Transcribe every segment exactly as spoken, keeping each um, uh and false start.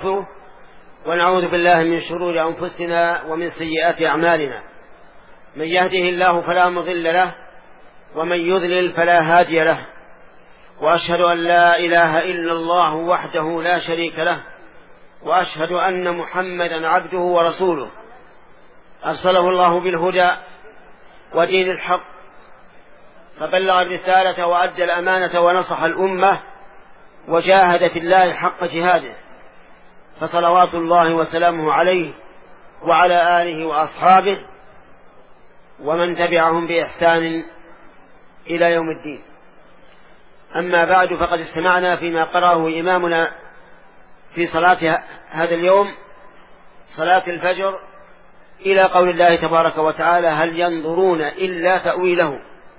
ونعوذ بالله من شرور أنفسنا ومن سيئات أعمالنا. من يهده الله فلا مضل له ومن يضلل فلا هادي له، وأشهد أن لا إله إلا الله وحده لا شريك له، وأشهد أن محمدا عبده ورسوله أرسله الله بالهدى ودين الحق، فبلغ الرسالة وأدى الأمانة ونصح الأمة وجاهد في الله حق جهاده، فصلوات الله وسلامه عليه وعلى آله وأصحابه ومن تبعهم بإحسان إلى يوم الدين. أما بعد، فقد استمعنا فيما قرأه إمامنا في صلاة هذا اليوم، صلاة الفجر، إلى قول الله تبارك وتعالى: هل ينظرون إلا تأويله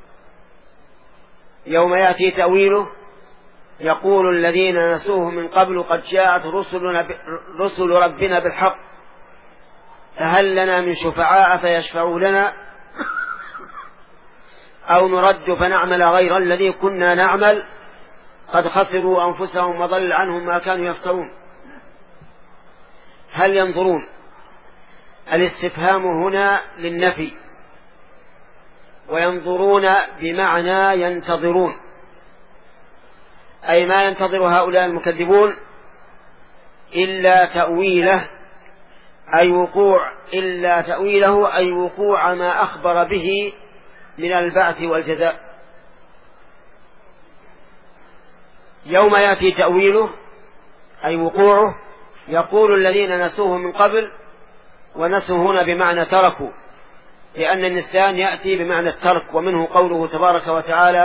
يوم يأتي تأويله يقول الذين نسوه من قبل قد جاءت رسلنا رسل ربنا بالحق فهل لنا من شفعاء فيشفعوا لنا أو نرد فنعمل غير الذي كنا نعمل قد خسروا أنفسهم وضل عنهم ما كانوا يفترون. هل ينظرون؟ الاستفهام هنا للنفي، وينظرون بمعنى ينتظرون، أي ما ينتظر هؤلاء المكذبون إلا تأويله، أي وقوع إلا تأويله أي وقوع ما أخبر به من البعث والجزاء. يوم يأتي تأويله أي وقوعه يقول الذين نسوه من قبل، ونسوا هنا بمعنى تركوا، لأن النسيان يأتي بمعنى الترك، ومنه قوله تبارك وتعالى: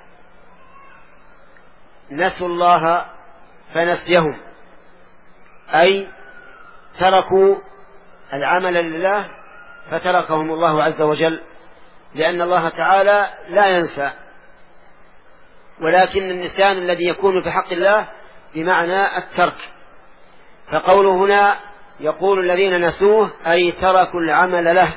نسوا الله فنسيهم، أي تركوا العمل لله فتركهم الله عز وجل، لأن الله تعالى لا ينسى، ولكن النسيان الذي يكون في حق الله بمعنى الترك. فقوله هنا يقول الذين نسوه أي تركوا العمل له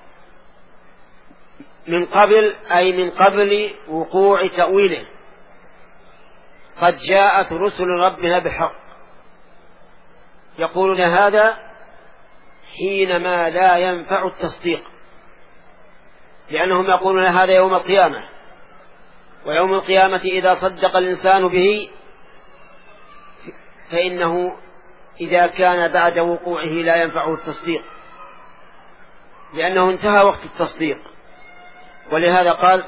من قبل، أي من قبل وقوع تأويله. قد جاءت رسل ربنا بالحق، يقولون هذا حينما لا ينفع التصديق، لأنهم يقولون هذا يوم القيامة، ويوم القيامة إذا صدق الإنسان به فإنه إذا كان بعد وقوعه لا ينفعه التصديق، لأنه انتهى وقت التصديق. ولهذا قال: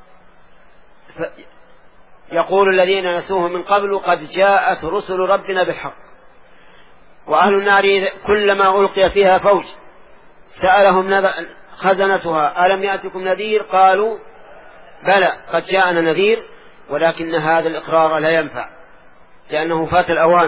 يقول الذين نسوه من قبل قد جاءت رسل ربنا بالحق. وأهل النار كلما ألقي فيها فوج سألهم خزنتها ألم يأتكم نذير؟ قالوا بلى قد جاءنا نذير، ولكن هذا الإقرار لا ينفع لأنه فات الأوان.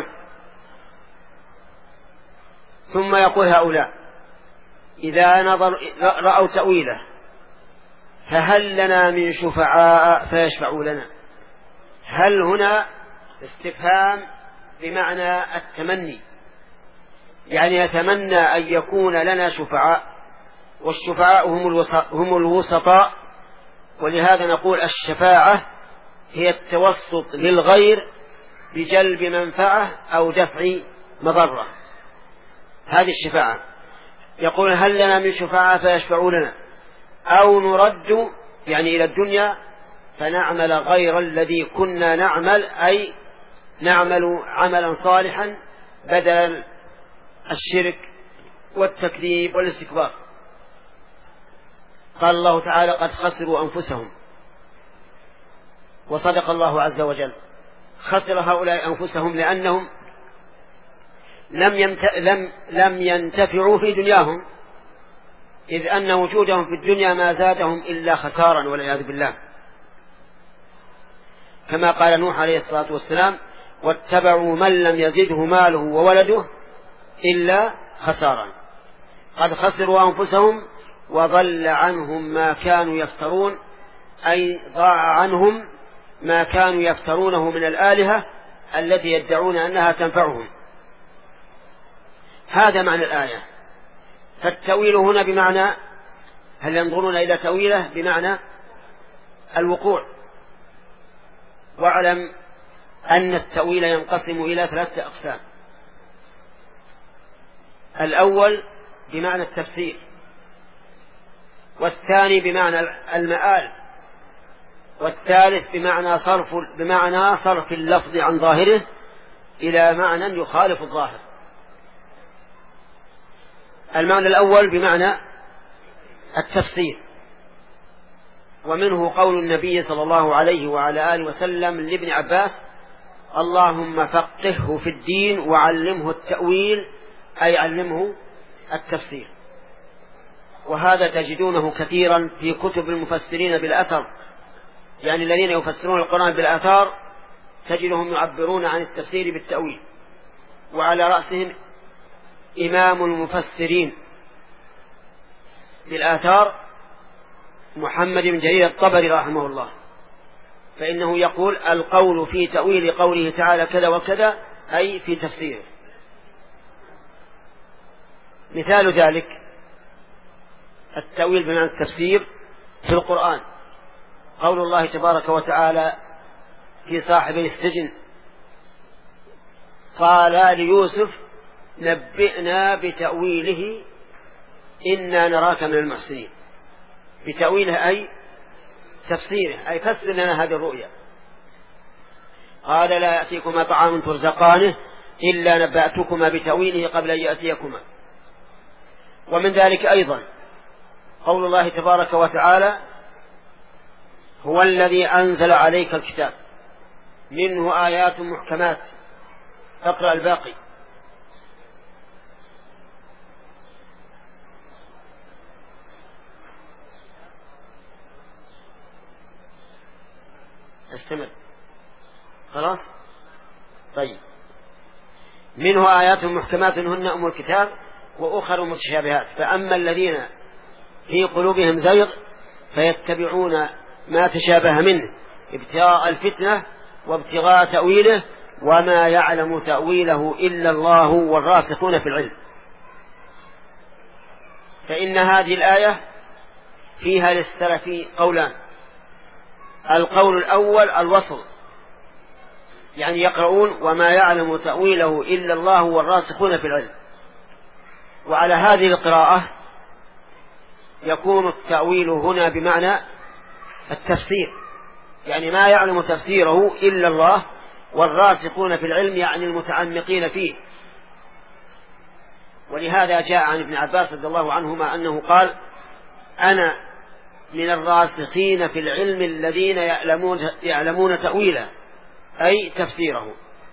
ثم يقول هؤلاء إذا نظر رأوا تأويله فهل لنا من شفعاء فيشفعوا لنا. هل هنا استفهام بمعنى التمني، يعني يتمنى أن يكون لنا شفعاء، والشفعاء هم الوسطاء، ولهذا نقول الشفاعة هي التوسط للغير بجلب منفعة أو دفع مضرة، هذه الشفاعة. يقول هل لنا من شفعاء فيشفعوا لنا أو نرد يعني إلى الدنيا فنعمل غير الذي كنا نعمل، أي نعمل عملا صالحا بدل الشرك والتكذيب والاستكبار. قال الله تعالى: قد خسروا أنفسهم. وصدق الله عز وجل، خسر هؤلاء أنفسهم لأنهم لم, يمت... لم... لم ينتفعوا في دنياهم، إذ أن وجودهم في الدنيا ما زادهم إلا خسارا والعياذ بالله، كما قال نوح عليه الصلاة والسلام: واتبعوا من لم يزده ماله وولده إلا خسارا. قد خسروا أنفسهم وضل عنهم ما كانوا يفترون، أي ضاع عنهم ما كانوا يفترونه من الآلهة التي يدعون أنها تنفعهم. هذا معنى الآية. فالتأويل هنا بمعنى هل ينظرون إلى تأويله بمعنى الوقوع. واعلم أن التأويل ينقسم إلى ثلاثة أقسام: الأول بمعنى التفسير، والثاني بمعنى المآل، والثالث بمعنى صرف بمعنى صرف اللفظ عن ظاهره إلى معنى يخالف الظاهر. المعنى الأول بمعنى التفسير، ومنه قول النبي صلى الله عليه وعلى آله وسلم لابن عباس: اللهم فقهه في الدين وعلمه التأويل، أي علمه التفسير. وهذا تجدونه كثيرا في كتب المفسرين بالأثر، يعني الذين يفسرون القرآن بالآثار تجدهم يعبرون عن التفسير بالتأويل، وعلى رأسهم إمام المفسرين بالآثار محمد بن جرير الطبري رحمه الله، فإنه يقول: القول في تأويل قوله تعالى كذا وكذا، أي في تفسيره. مثال ذلك التأويل بمعنى التفسير في القرآن قول الله تبارك وتعالى في صاحبي السجن: قال ليوسف نبئنا بتأويله إنا نراك من المحسنين. بتأويله أي تفسيره، أي فسر لنا هذه الرؤيا. قال: لا يأتيكما طعام ترزقانه إلا نبأتكما بتأويله قبل أن يأتيكما. ومن ذلك أيضا قول الله تبارك وتعالى: هو الذي أنزل عليك الكتاب منه آيات محكمات. اقرأ الباقي. استمر. خلاص. طيب. منه آيات محكمات هن أم الكتاب وأخر متشابهات، فأما الذين في قلوبهم زيغ فيتبعون ما تشابه منه ابتغاء الفتنة وابتغاء تأويله وما يعلم تأويله إلا الله والراسخون في العلم. فإن هذه الآية فيها للسلف قولان: القول الأول الوصل، يعني يقرؤون وما يعلم تأويله إلا الله والراسخون في العلم، وعلى هذه القراءة يكون التأويل هنا بمعنى التفسير، يعني ما يعلم تفسيره إلا الله والراسخون في العلم يعني المتعمقين فيه. ولهذا جاء عن ابن عباس رضي الله عنهما أنه قال: أنا من الراسخين في العلم الذين يعلمون, يعلمون تأويله، أي تفسيره.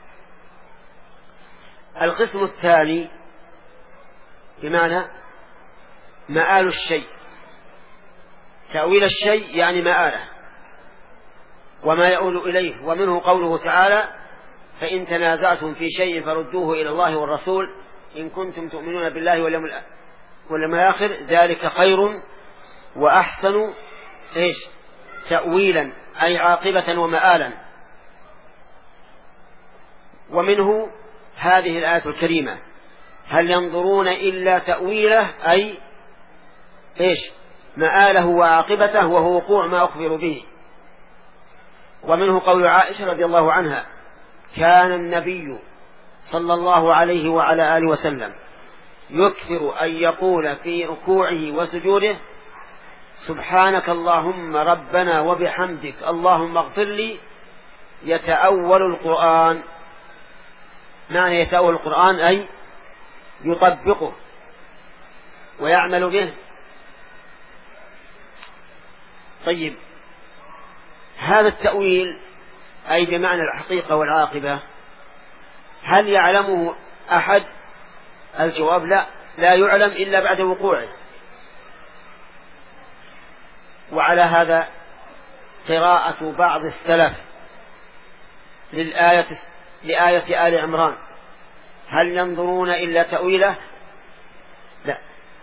القسم الثاني بمعنى مآل الشيء، تأويل الشيء يعني مآله وما يؤول إليه. ومنه قوله تعالى: فإن تنازعتم في شيء فردوه إلى الله والرسول إن كنتم تؤمنون بالله واليوم الآخر ذلك خير وأحسن إيش تأويلا، أي عاقبة ومآلا. ومنه هذه الآية الكريمة: هل ينظرون إلا تأويله، أي إيش مآله وعاقبته وهو وقوع ما أخبر به. ومنه قول عائشة رضي الله عنها: كان النبي صلى الله عليه وعلى آله وسلم يكثر أن يقول في ركوعه وسجوده: سبحانك اللهم ربنا وبحمدك اللهم اغفر لي. يتأول القرآن، معنى يتأول القرآن أي يطبقه ويعمل به. طيب، هذا التأويل أي بمعنى الحقيقة والعاقبة هل يعلمه أحد؟ الجواب لا، لا يعلم إلا بعد وقوعه. وعلى هذا قراءة بعض السلف للآية لآية آل عمران: هل ينظرون إلا تأويله؟ لا.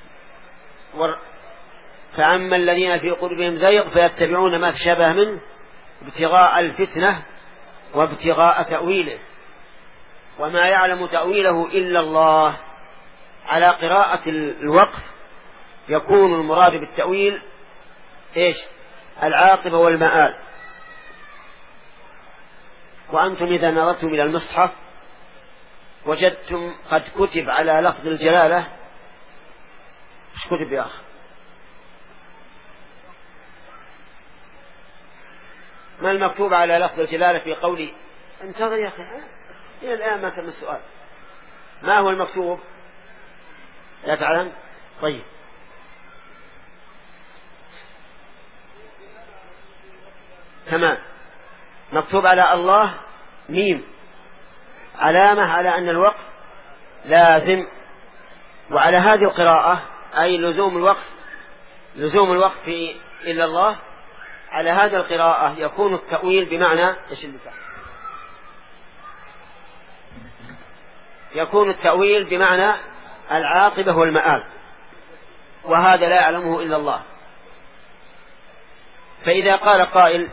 فأما الذين في قلوبهم زيغ فيتبعون ما تشابه منه ابتغاء الفتنة وابتغاء تأويله وما يعلم تأويله إلا الله. على قراءة الوقف يكون المراد بالتأويل إيش العاقبة والمآل. وأنتم إذا نظرتم إلى المصحف وجدتم قد كتب على لفظ الجلالة، ايش كتب يا أخ؟ ما المكتوب على لفظ الجلالة في قولي؟ انتظر يا أخي، إلى الآن ما تم السؤال. ما هو المكتوب؟ لا تعلم؟ طيب، تمام. مكتوب على الله ميم، علامة على أن الوقف لازم. وعلى هذه القراءة أي لزوم الوقف، لزوم الوقف إلا الله، على هذه القراءة يكون التأويل بمعنى إيش اللي تحت؟ يكون التأويل بمعنى العاقبة والمآل، وهذا لا يعلمه إلا الله. فإذا قال قائل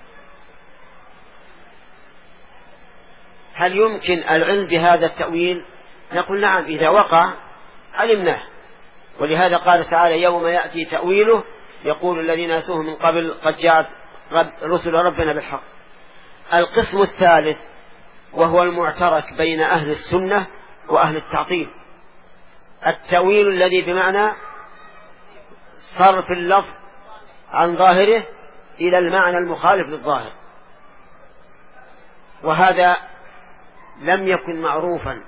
هل يمكن العلم بهذا التأويل؟ نقول نعم، إذا وقع علمناه. ولهذا قال تعالى يوم يأتي تأويله يقول الذين نسوه من قبل قد جاءت رب رسل ربنا بالحق. القسم الثالث وهو المعترك بين أهل السنة وأهل التعطيل، التأويل الذي بمعنى صرف اللفظ عن ظاهره إلى المعنى المخالف للظاهر، وهذا لم يكن معروفا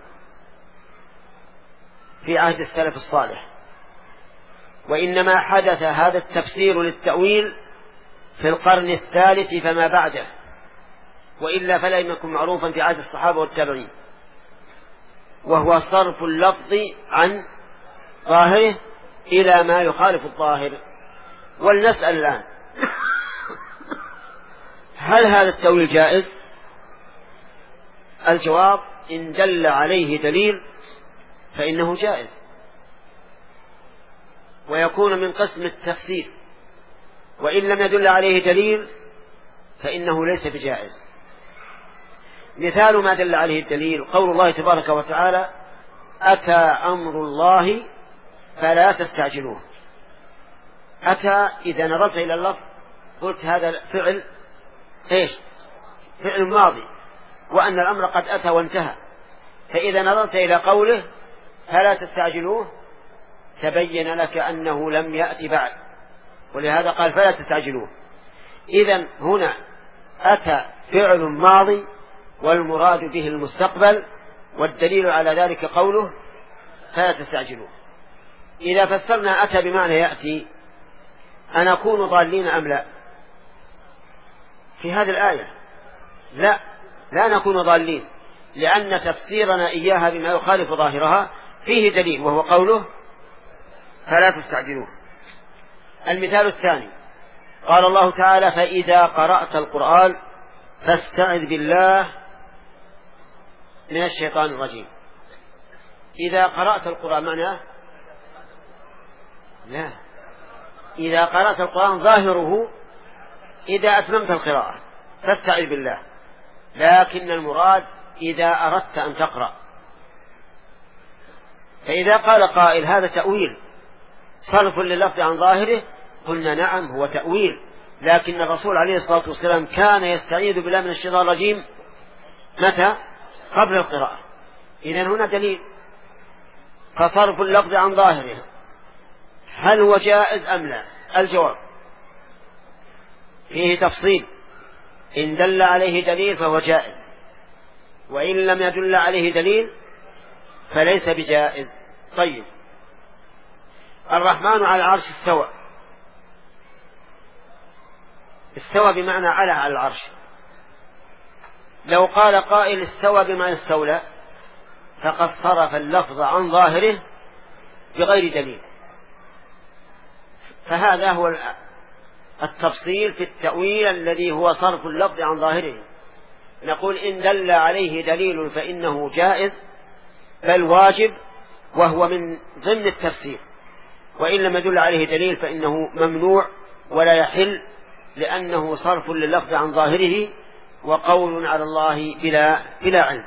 في عهد السلف الصالح، وإنما حدث هذا التفسير للتأويل في القرن الثالث فما بعده، وإلا فلا يكن معروفا في عهد الصحابة والتابعين، وهو صرف اللفظ عن ظاهره إلى ما يخالف الظاهر. ولنسأل الآن هل هذا التأويل جائز؟ الجواب إن دل عليه دليل فإنه جائز، ويكون من قسم التفسير، وإن لم يدل عليه دليل فإنه ليس بجائز. مثال ما دل عليه الدليل قول الله تبارك وتعالى أتى أمر الله فلا تستعجلوه. أتى إذا نظرت إلى اللفظ قلت هذا فعل إيش؟ فعل ماضي، وأن الأمر قد أتى وانتهى. فإذا نظرت إلى قوله فلا تستعجلوه تبين لك أنه لم يأتي بعد، ولهذا قال فلا تستعجلوه. إذن هنا أتى فعل ماضي والمراد به المستقبل، والدليل على ذلك قوله فلا تستعجلوه. إذا فسرنا أتى بمعنى يأتي أنكون ضالين أم لا؟ في هذه الآية لا، لا نكون ضالين، لأن تفسيرنا إياها بما يخالف ظاهرها فيه دليل، وهو قوله فلا تستعجلوه. المثال الثاني قال الله تعالى فإذا قرأت القرآن فاستعذ بالله من الشيطان الرجيم. إذا قرأت القرآن معناه لا، إذا قرأت القرآن ظاهره إذا أتممت القراءة فاستعذ بالله، لكن المراد إذا أردت أن تقرأ. فإذا قال قائل هذا تأويل صرف لللفظ عن ظاهره، قلنا نعم هو تأويل، لكن الرسول عليه الصلاة والسلام كان يستعيذ بالله من الشيطان الرجيم متى؟ قبل القراءة. إذن هنا دليل. فصرف اللفظ عن ظاهره هل هو جائز أم لا؟ الجواب فيه تفصيل، إن دل عليه دليل فهو جائز، وإن لم يدل عليه دليل فليس بجائز. طيب، الرحمن على العرش استوى. استوى بمعنى على على العرش. لو قال قائل استوى بما استولى فقد صرف اللفظ عن ظاهره بغير دليل. فهذا هو التفصيل في التأويل الذي هو صرف اللفظ عن ظاهره. نقول إن دل عليه دليل فإنه جائز بل واجب، وهو من ضمن التفسير، وإن لم يدل عليه دليل فإنه ممنوع ولا يحل، لأنه صرف لللفظ عن ظاهره وقول على الله بلا, بلا علم.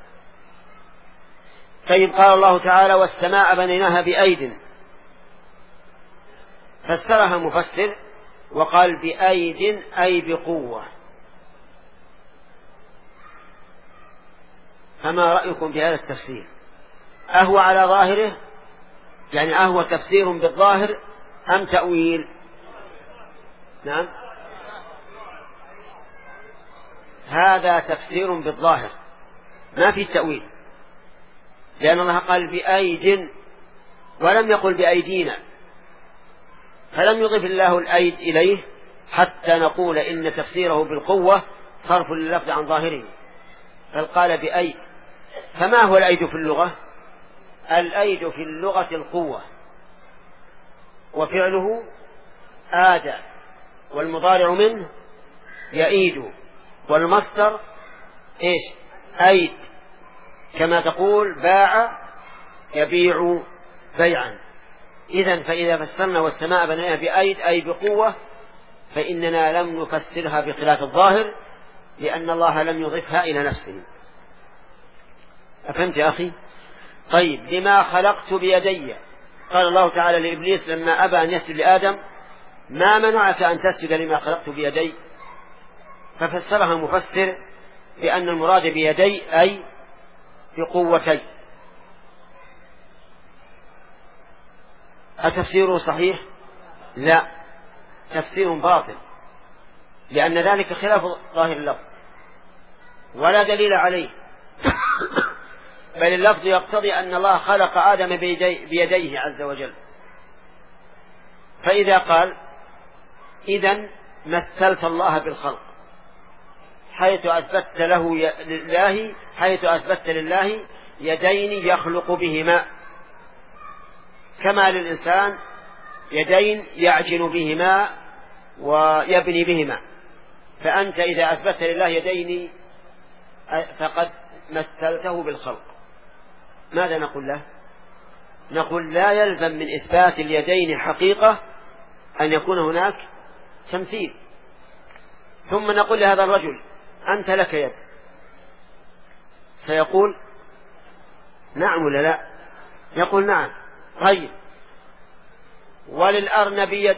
طيب، قال الله تعالى والسماء بنيناها بأيد، فسرها مفسر وقال بأيد أي بقوة. فما رأيكم بهذا التفسير؟ أهو على ظاهره يعني أهو تفسير بالظاهر أم تأويل؟ نعم، هذا تفسير بالظاهر ما في تأويل، لأن الله قال بأيد ولم يقل بأيدينا، فلم يضف الله الأيد إليه حتى نقول إن تفسيره بالقوة صرف اللفظ عن ظاهره، بل قال بأيد. فما هو الأيد في اللغة؟ الأيد في اللغة القوة، وفعله آدى، والمضارع منه يأيد، والمصدر إيش؟ أيد، كما تقول باع يبيع بيعا. إذن فإذا فسرنا والسماء بنيها بأيد أي بقوة، فإننا لم نفسرها بخلاف الظاهر، لأن الله لم يضفها إلى نفسه. أفهمت يا أخي؟ طيب، لما خلقت بيدي، قال الله تعالى لإبليس لما أبى أن يسجد لآدم: ما منعك أن تسجد لما خلقت بيدي؟ ففسرها المفسر بأن المراد بيدي أي بقوتي. أتفسيره صحيح؟ لا، تفسير باطل، لأن ذلك خلاف ظاهر اللفظ ولا دليل عليه. بل اللفظ يقتضي أن الله خلق آدم بيدي بيديه عز وجل. فإذا قال إذن مثلت الله بالخلق، حيث أثبت له لله حيث أثبت لله يدين يخلق بهما، كما للإنسان يدين يعجن بهما ويبني بهما، فأنت إذا أثبت لله يدين فقد مثلته بالخلق. ماذا نقول له؟ نقول لا يلزم من إثبات اليدين حقيقة أن يكون هناك تمثيل. ثم نقول لهذا الرجل: أنت لك يد، سيقول نعم ولا لا؟ يقول نعم. طيب، وللأرنب يد،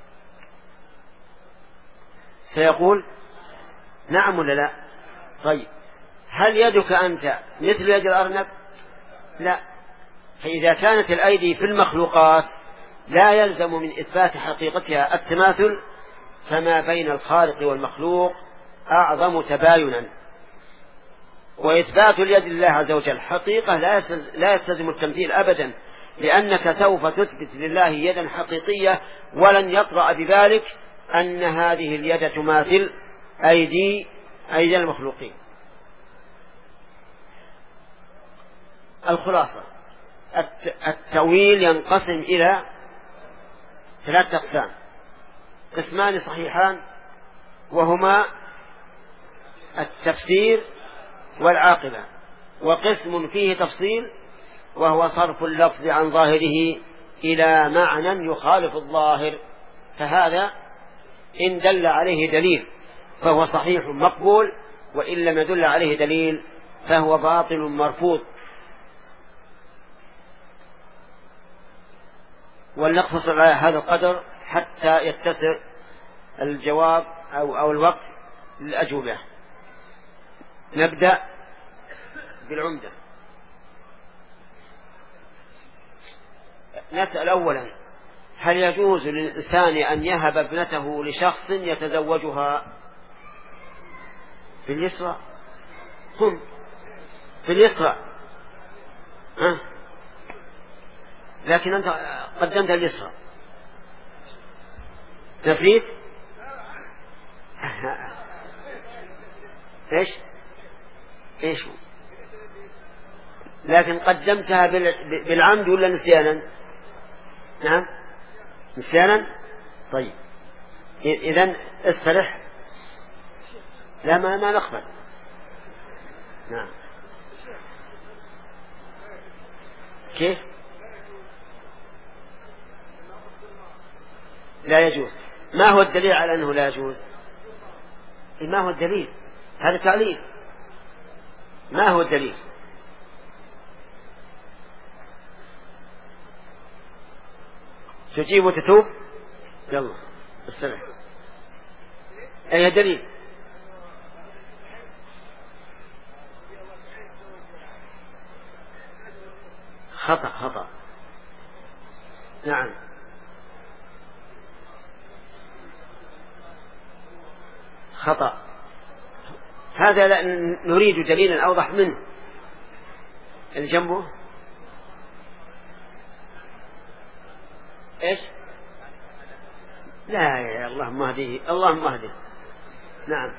سيقول نعم ولا لا؟ طيب، هل يدك أنت مثل يد الأرنب؟ لا. فإذا كانت الأيدي في المخلوقات لا يلزم من إثبات حقيقتها التماثل، فما بين الخالق والمخلوق أعظم تباينا. وإثبات اليد لله عز وجل حقيقة لا يستلزم التمثيل أبدا، لأنك سوف تثبت لله يدا حقيقية ولن يطرأ بذلك أن هذه اليد تماثل أيدي أيدي المخلوقين. الخلاصة: التأويل ينقسم إلى ثلاثة أقسام: قسمان صحيحان، وهما التفسير والعاقبة، وقسم فيه تفصيل وهو صرف اللفظ عن ظاهره إلى معنى يخالف الظاهر، فهذا إن دل عليه دليل فهو صحيح مقبول، وإن لم يدل عليه دليل فهو باطل مرفوض. ولنقتصر على هذا القدر حتى يتسع الجواب أو, أو الوقت للأجوبة. نبدأ بالعمدة. نسأل أولا: هل يجوز للإنسان أن يهب ابنته لشخص يتزوجها؟ في اليسرى هم في اليسرى ها؟ لكن أنت قدمت اليسرى، نسيت؟ إيش إيش لكن قدمتها بالعمد ولا نسيانا؟ نعم نسيانا. طيب، إذن استرح، لا ما, ما نقبل. نعم. كيف؟ لا يجوز. ما هو الدليل على أنه لا يجوز؟ ما هو الدليل؟ هذا تعليل. ما هو الدليل؟ تجيب وتتوب. يلا استرح. أي دليل؟ خطأ خطأ. نعم. خطأ. هذا لا نريد دليلا أوضح منه. اللي جنبه إيش؟ لا يا اللهم اهديه اللهم اهديه. نعم.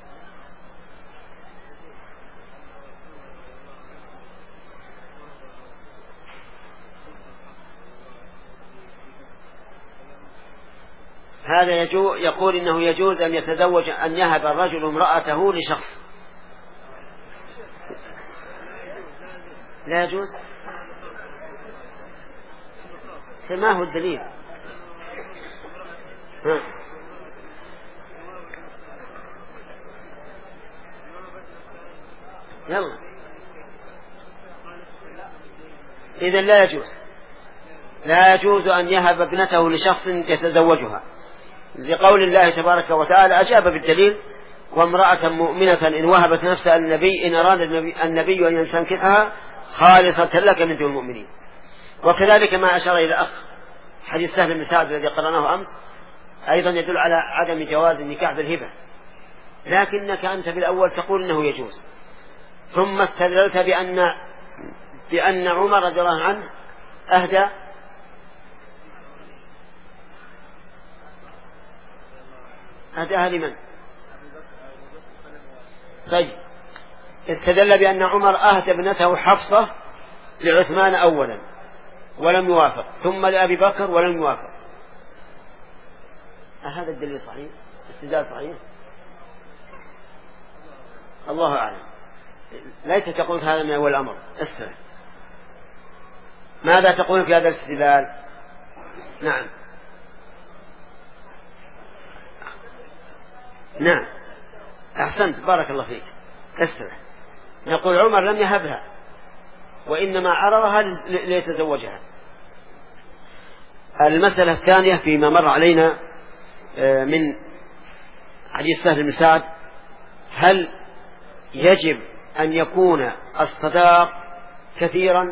هذا يجو يقول إنه يجوز أن يتزوج أن يهب الرجل امرأته لشخص. لا يجوز. ما هو الدليل؟ ها. يلا إذن لا يجوز. لا يجوز أن يهب ابنته لشخص يتزوجها، لقول الله تبارك وتعالى أجاب بالدليل: وامرأة مؤمنة إن وهبت نفسها النبي إن أراد النبي, النبي أن يستنكحها خالصة لك من دون المؤمنين. وكذلك ما أشار إلى أخ حديث سهل بن سعد الذي قرأناه أمس أيضا يدل على عدم جواز النكاح بالهبة، لكنك أنت بالأول تقول إنه يجوز، ثم استدللت بأن بأن عمر رضي الله عنه أهدى أهداها لمن؟ طيب، استدل بأن عمر أهدى ابنته حفصة لعثمان أولا ولم يوافق، ثم لأبي بكر ولم يوافق. هذا الدليل صحيح؟ استدلال صحيح؟ الله أعلم. ليس تقول هذا من أول الأمر. اسمع ماذا تقول في هذا الاستدلال؟ نعم نعم أحسنت بارك الله فيك. اسمع، نقول عمر لم يهبها وإنما عرضها ليتزوجها. المسألة الثانية فيما مر علينا من حديث سهل بن سعد: هل يجب أن يكون الصداق كثيرا؟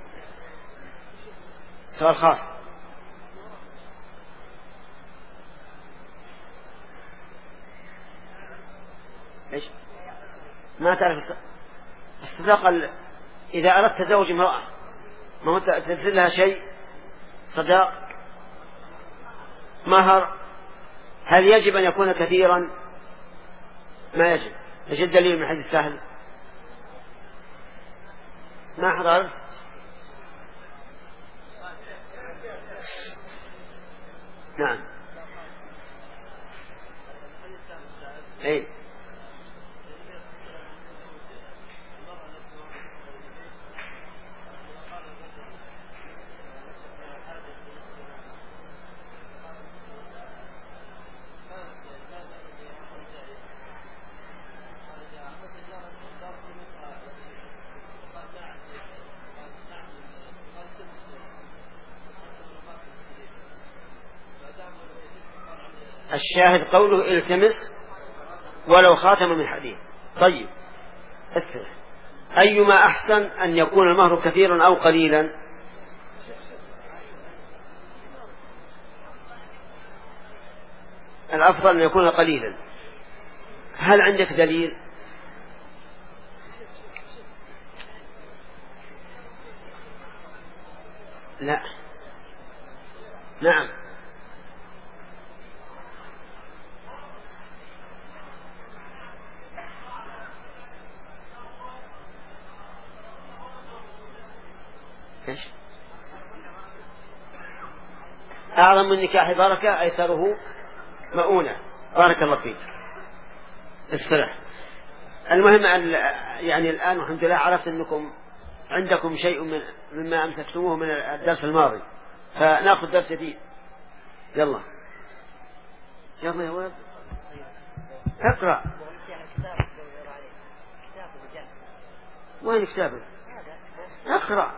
سؤال خاص. إيش؟ ما تعرف الصداق؟ إذا أردت تزوج امرأة ما هو تنزل لها شيء صداق مهر، هل يجب أن يكون كثيرا؟ ما يجب. ايش الدليل من حديث سهل؟ ما حضرت؟ نعم. اي الشاهد قوله التمس ولو خاتم من حديد. طيب اسمع، أيما أحسن أن يكون المهر كثيرا أو قليلا؟ الأفضل أن يكون قليلا. هل عندك دليل؟ لا. نعم. إيش؟ أعظم من نكاح بركة أيسره مؤونة. بارك الله فيك. استرح. المهم أن يعني الآن الحمد لله عرفت أنكم عندكم شيء من مما أمسكتموه من الدرس الماضي، فنأخذ درس جديد. يلا يلا يا ولد اقرأ. وين كتابك؟ اقرأ.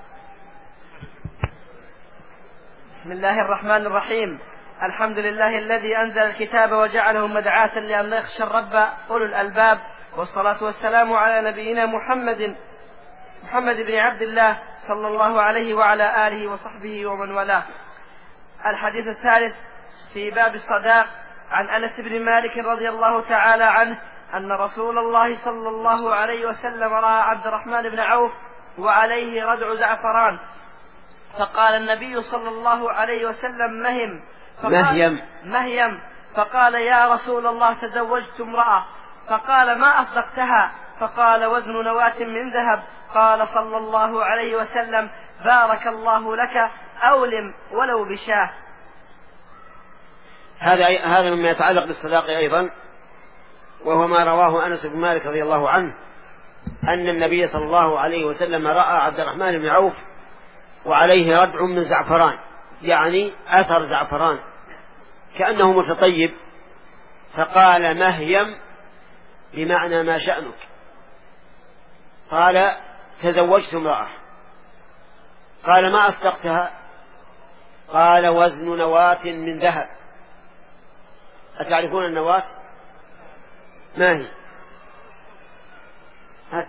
بسم الله الرحمن الرحيم. الحمد لله الذي أنزل الكتاب وجعله مدعاة لأن يخشى الرب أولو الألباب، والصلاة والسلام على نبينا محمد محمد بن عبد الله صلى الله عليه وعلى آله وصحبه ومن والاه. الحديث الثالث في باب الصداق عن أنس بن مالك رضي الله تعالى عنه أن رسول الله صلى الله عليه وسلم رأى عبد الرحمن بن عوف وعليه ردع زعفران، فقال النبي صلى الله عليه وسلم مهم مهيم مهيم فقال يا رسول الله تزوجت امرأة، فقال ما أصدقتها؟ فقال وزن نواة من ذهب. قال صلى الله عليه وسلم بارك الله لك أولم ولو بشاه. هذا هذا مما يتعلق بالصداق أيضا، وهو ما رواه أنس بن مالك رضي الله عنه أن النبي صلى الله عليه وسلم رأى عبد الرحمن بن عوف وعليه ردع من زعفران، يعني أثر زعفران كأنه متطيب، فقال مهيم بمعنى ما شأنك؟ قال تزوجت امرأة. قال ما أصدقتها؟ قال وزن نواة من ذهب. أتعرفون النواة؟ ما هي؟ هات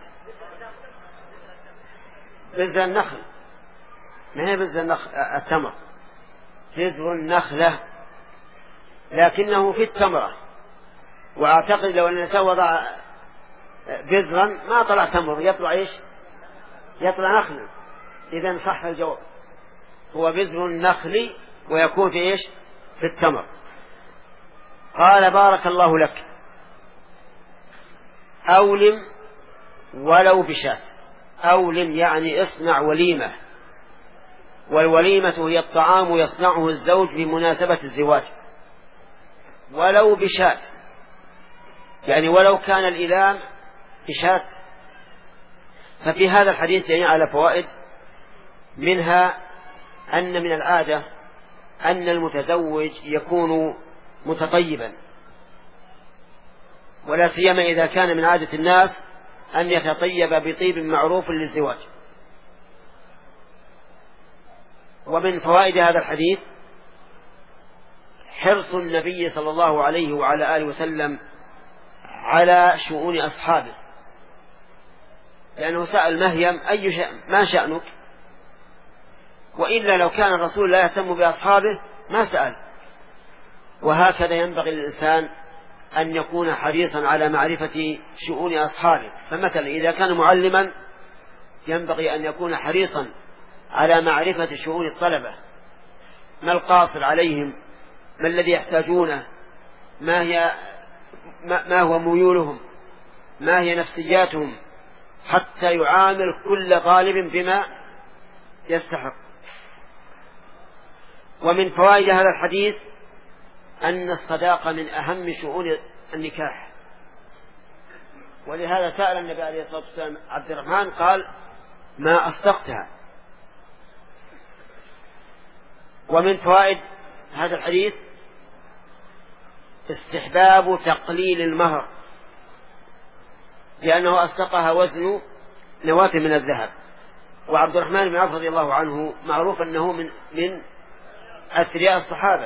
بذر النخل، ما هي بذر النخل التمر، بذر النخلة، لكنه في التمرة. وأعتقد لو أن الإنسان وضع بذرا ما طلع تمر، يطلع إيش؟ يطلع نخل. إذن صح الجواب، هو بذر النخل ويكون في إيش؟ في التمر. قال بارك الله لك أولم ولو بشاة. أولم يعني اصنع وليمة، والوليمة هي الطعام يصنعه الزوج بمناسبة الزواج. ولو بشاة يعني ولو كان الإلام بشاة. ففي هذا الحديث يعني على فوائد، منها أن من العادة أن المتزوج يكون متطيبا، ولا سيما إذا كان من عادة الناس أن يتطيب بطيب معروف للزواج. ومن فوائد هذا الحديث حرص النبي صلى الله عليه وعلى آله وسلم على شؤون أصحابه، لأنه سأل مهيم أي شأن ما شأنك؟ وإلا لو كان الرسول لا يهتم بأصحابه ما سأل. وهكذا ينبغي للإنسان أن يكون حريصا على معرفة شؤون أصحابه. فمثلا إذا كان معلما ينبغي أن يكون حريصا على معرفة شؤون الطلبة، ما القاصر عليهم، ما الذي يحتاجونه، ما هي ما هو ميولهم، ما هي نفسياتهم، حتى يعامل كل طالب بما يستحق. ومن فوائد هذا الحديث أن الصداقة من أهم شؤون النكاح، ولهذا سأل النبي عليه الصلاة والسلام عبد الرحمن قال ما أصدقتها. ومن فوائد هذا الحديث استحباب تقليل المهر، لأنه أصدقها وزن نواة من الذهب. وعبد الرحمن بن عوف رضي الله عنه معروف أنه من من أثرياء الصحابة،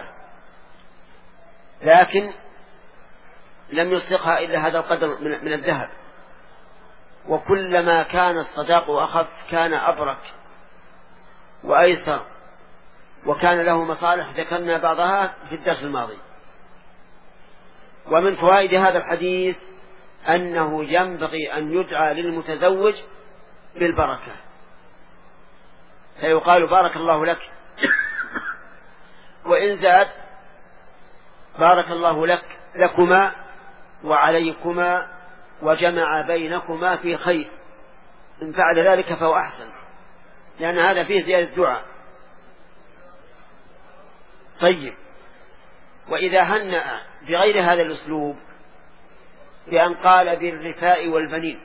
لكن لم يصدقها إلا هذا القدر من, من الذهب. وكلما كان الصداق أخف كان أبرك وأيسر، وكان له مصالح ذكرنا بعضها في الدرس الماضي. ومن فوائد هذا الحديث أنه ينبغي أن يدعى للمتزوج بالبركة، فيقال بارك الله لك، وإن زاد بارك الله لك لكما وعليكما وجمع بينكما في خير، إن فعل ذلك فهو أحسن، لأن هذا فيه زيادة دعاء. طيب، وإذا هنأ بغير هذا الأسلوب بأن قال بالرثاء والبنين،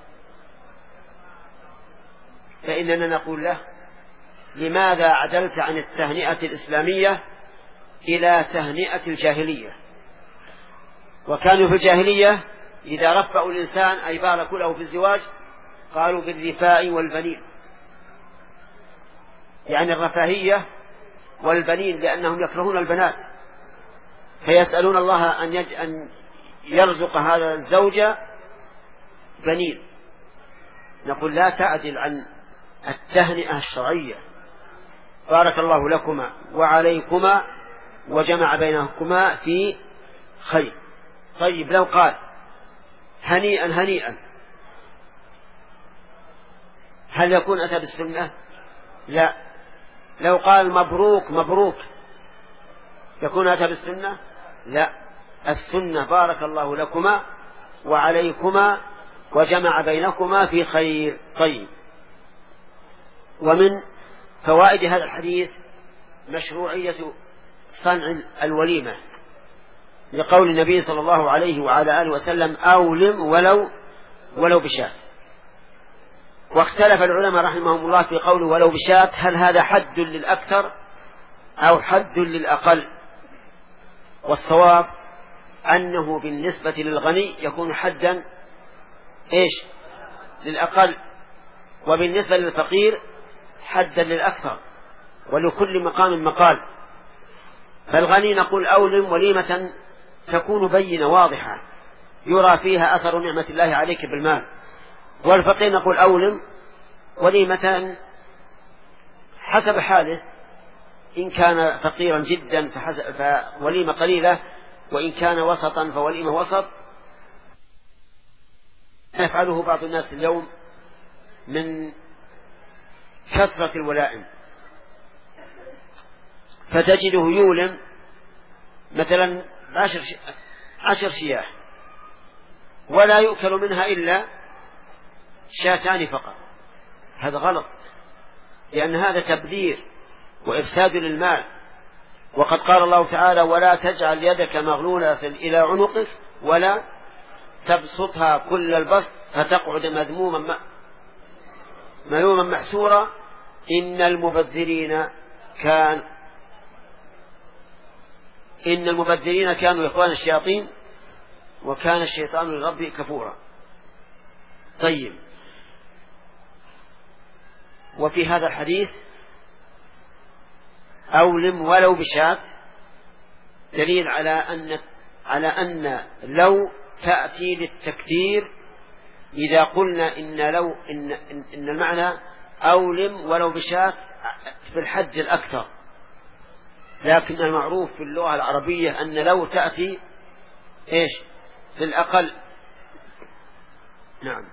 فإننا نقول له لماذا عدلت عن التهنئة الإسلامية إلى تهنئة الجاهلية؟ وكانوا في الجاهلية إذا رفعوا الإنسان أي باركوا له في الزواج قالوا بالرثاء والبنين، يعني الرفاهية والبنين، لأنهم يكرهون البنات، فيسألون الله أن, يج... أن يرزق هذا الزوج بنين. نقول لا تعدل عن التهنئة الشرعية، بارك الله لكما وعليكما وجمع بينكما في خير. طيب لو قال هنيئا هنيئا، هل يكون أتى بالسنة؟ لا. لو قال مبروك مبروك يكون أتى بالسنة؟ لا. السنة بارك الله لكما وعليكما وجمع بينكما في خير. طيب، ومن فوائد هذا الحديث مشروعية صنع الوليمة، لقول النبي صلى الله عليه وعلى آله وسلم أولم ولو ولو بشاة. واختلف العلماء رحمهم الله في قول ولو بشاة، هل هذا حد للأكثر أو حد للأقل؟ والصواب أنه بالنسبة للغني يكون حدا إيش للأقل، وبالنسبة للفقير حدا للأكثر، ولكل مقام مقال. فالغني نقول أولم وليمة تكون بينة واضحة يرى فيها أثر نعمة الله عليك بالمال، والفقير نقول أولم وليمة حسب حاله، إن كان فقيرا جدا فوليمة قليلة، وإن كان وسطا فوليمة وسط. يفعله بعض الناس اليوم من كثرة الولائم، فتجده يولم مثلا عشر, عشر شياه ولا يؤكل منها إلا شاتان فقط. هذا غلط، لأن هذا تبذير وإفساد للمال. وقد قال الله تعالى ولا تجعل يدك مغلولة إلى عنقك ولا تبسطها كل البسط فتقعد مذموما ملوما محسورا إن المبذرين كان إن المبذرين كانوا إخوان الشياطين وكان الشيطان لربه كفورا. طيب، وفي هذا الحديث أولم ولو بشاة دليل على أن على أن لو تأتي للتكثير إذا قلنا إن لو إن إن المعنى أولم ولو بشاة في الحد الأكثر، لكن المعروف في اللغة العربية أن لو تأتي إيش في الأقل. نعم.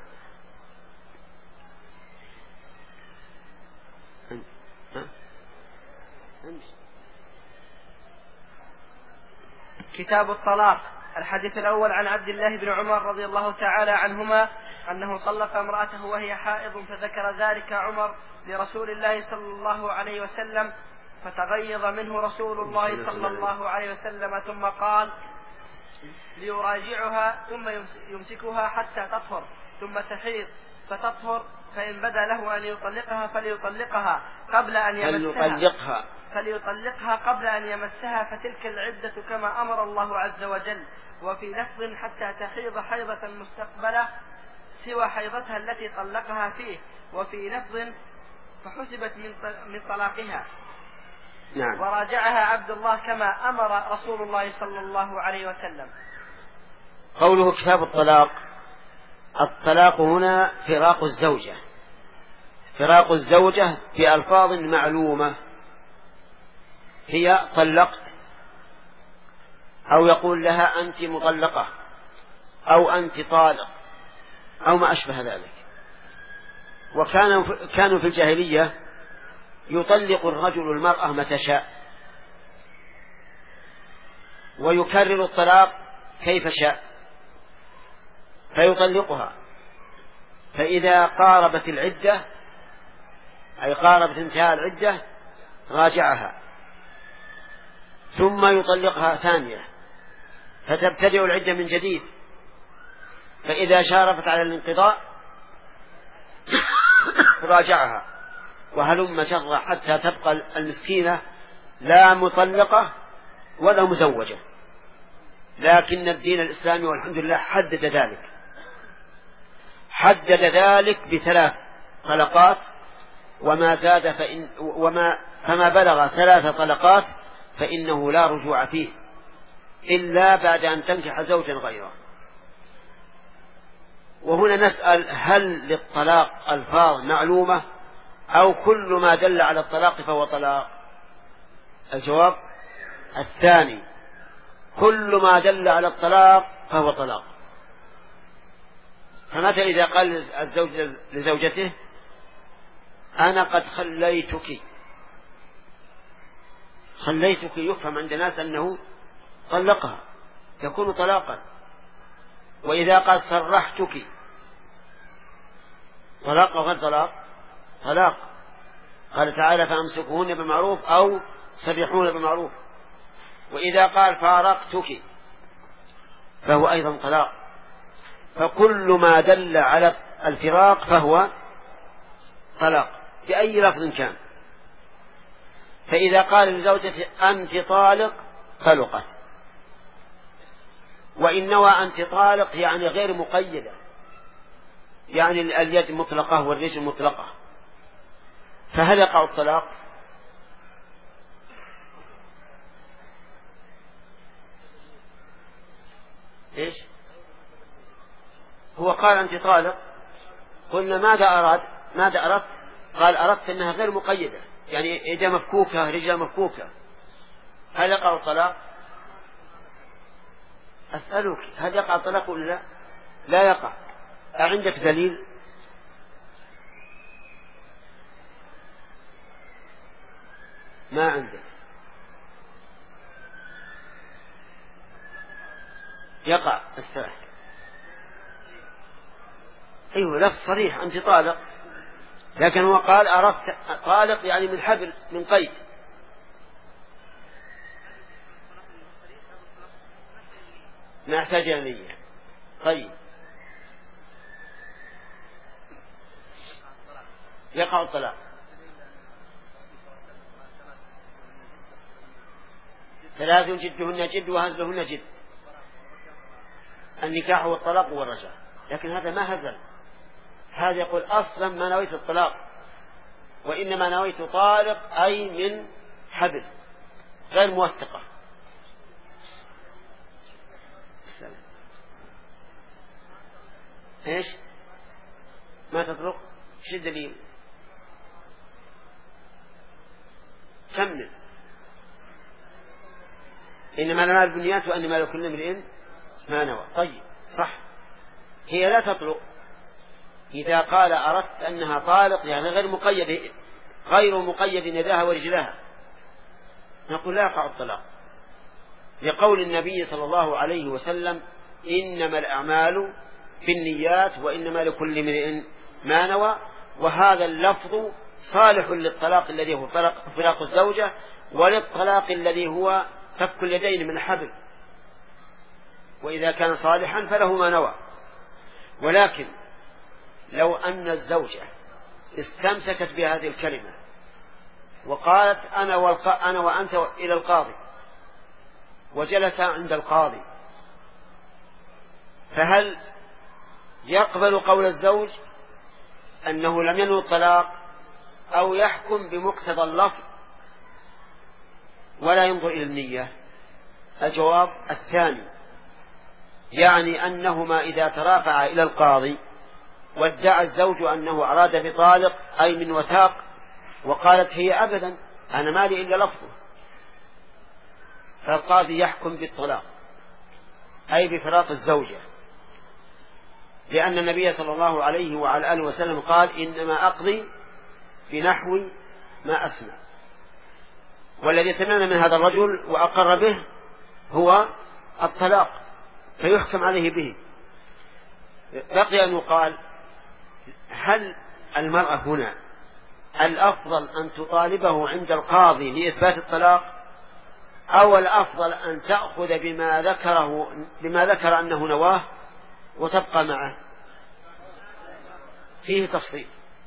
كتاب الطلاق. الحديث الأول عن عبد الله بن عمر رضي الله تعالى عنهما أنه طلق امرأته وهي حائض، فذكر ذلك عمر لرسول الله صلى الله عليه وسلم فتغيظ منه رسول الله صلى الله عليه وسلم، ثم قال ليراجعها ثم يمسكها حتى تطهر ثم تحيض فتطهر، فإن بدا له أن يطلقها فليطلقها قبل أن يمسها فليطلقها قبل أن يمسها فتلك العدة كما أمر الله عز وجل. وفي لفظ حتى تحيض حيضة مستقبلة سوى حيضتها التي طلقها فيه، وفي لفظ فحسبت من طلاقها. نعم. وراجعها عبد الله كما أمر رسول الله صلى الله عليه وسلم. قوله كتاب الطلاق، الطلاق هنا فراق الزوجة، فراق الزوجة بألفاظ معلومة، هي طلقت أو يقول لها أنت مطلقة أو أنت طالق أو ما أشبه ذلك. وكانوا كانوا في الجاهلية يطلق الرجل المرأة متى شاء ويكرر الطلاق كيف شاء فيطلقها، فإذا قاربت العدة أي قاربت انتهاء العدة راجعها ثم يطلقها ثانية فتبتدئ العدة من جديد، فإذا شارفت على الانقضاء راجعها وهلم جرى حتى تبقى المسكينة لا مطلقة ولا مزوجة. لكن الدين الإسلامي والحمد لله حدد ذلك، حدد ذلك بثلاث طلقات وما زاد فإن وما فما بلغ ثلاث طلقات فإنه لا رجوع فيه إلا بعد أن تنكح زوجا غيره. وهنا نسأل: هل للطلاق ألفاظ معلومة أو كل ما دل على الطلاق فهو طلاق؟ الجواب الثاني، كل ما دل على الطلاق فهو طلاق. فمتى إذا قال الزوج لزوجته: أنا قد خليتك، خليتك، يفهم عند الناس أنه طلقها، يكون طلاقا. وإذا قال صرحتك، طلاق أو غير طلاق؟ طلاق. قال تعالى: فأمسكوهن بمعروف أو صرحوهن بمعروف. وإذا قال فارقتك فهو أيضا طلاق. فكل ما دل على الفراق فهو طلاق بأي لفظ كان. فإذا قال لزوجته: أنت طالق، طلقت. وإن نوى أنت طالق يعني غير مقيدة، يعني اليد مطلقة والرجل مطلقة، فهل يقع الطلاق؟ إيش؟ هو قال أنت طالق، قلنا ماذا أراد؟ ماذا أردت؟ قال أردت أنها غير مقيدة، يعني يد مفكوكة رجل مفكوكة، هل يقع الطلاق؟ أسألك: هل يقع الطلاق ولا لا؟ لا يقع. أعندك دليل؟ ما عندك. يقع السلاح. أيوه، لفظ صريح: أنت طالق، لكن هو قال أردت طالق يعني من حبل، من قيد. ما يحتاج إلى نية. طيب، يقع الطلاق. ثلاث جدهن جد وهزلهن جد، النكاح والطلاق والرجعة. لكن هذا ما هزل، هذا يقول أصلا ما نويت الطلاق، وإنما نويت طالق أي من حبل غير موثقة. إيش؟ ما تطلق؟ إيش الدليل؟ كمل. إنما لنا البنيات وإنما لكل امرئ ما نوى. طيب، صح، هي لا تطلق إذا قال أردت أنها طالق، يعني غير مقيد، غير مقيد يداها ورجلها، نقول لا يقع الطلاق، لقول النبي صلى الله عليه وسلم: إنما الأعمال بالنيات وإنما لكل امرئ ما نوى. وهذا اللفظ صالح للطلاق الذي هو فراق الزوجة، وللطلاق الذي هو فك اليدين من حبل، وإذا كان صالحا فله ما نوى. ولكن لو أن الزوجة استمسكت بهذه الكلمة وقالت: أنا, والق... أنا وأنت إلى القاضي، وجلس عند القاضي، فهل يقبل قول الزوج أنه لم ينوي الطلاق، أو يحكم بمقتضى اللفظ ولا ينظر إلى النية؟ الجواب الثاني، يعني أنهما إذا ترافعا إلى القاضي وادعى الزوج أنه أراد بطالق أي من وثاق، وقالت هي: أبدا، أنا مالي إلا لفظه، فالقاضي يحكم بالطلاق أي بفراق الزوجة، لأن النبي صلى الله عليه وعلى آله وسلم قال: إنما أقضي بنحو ما أسمع. والذي سمعنا من هذا الرجل وأقر به هو الطلاق، فيحكم عليه به. بقي أن يقال: هل المرأة هنا الأفضل أن تطالبه عند القاضي لإثبات الطلاق، أو الأفضل أن تأخذ بما ذكره بما ذكر أنه نواه وتبقى معه؟ فيه تفصيل.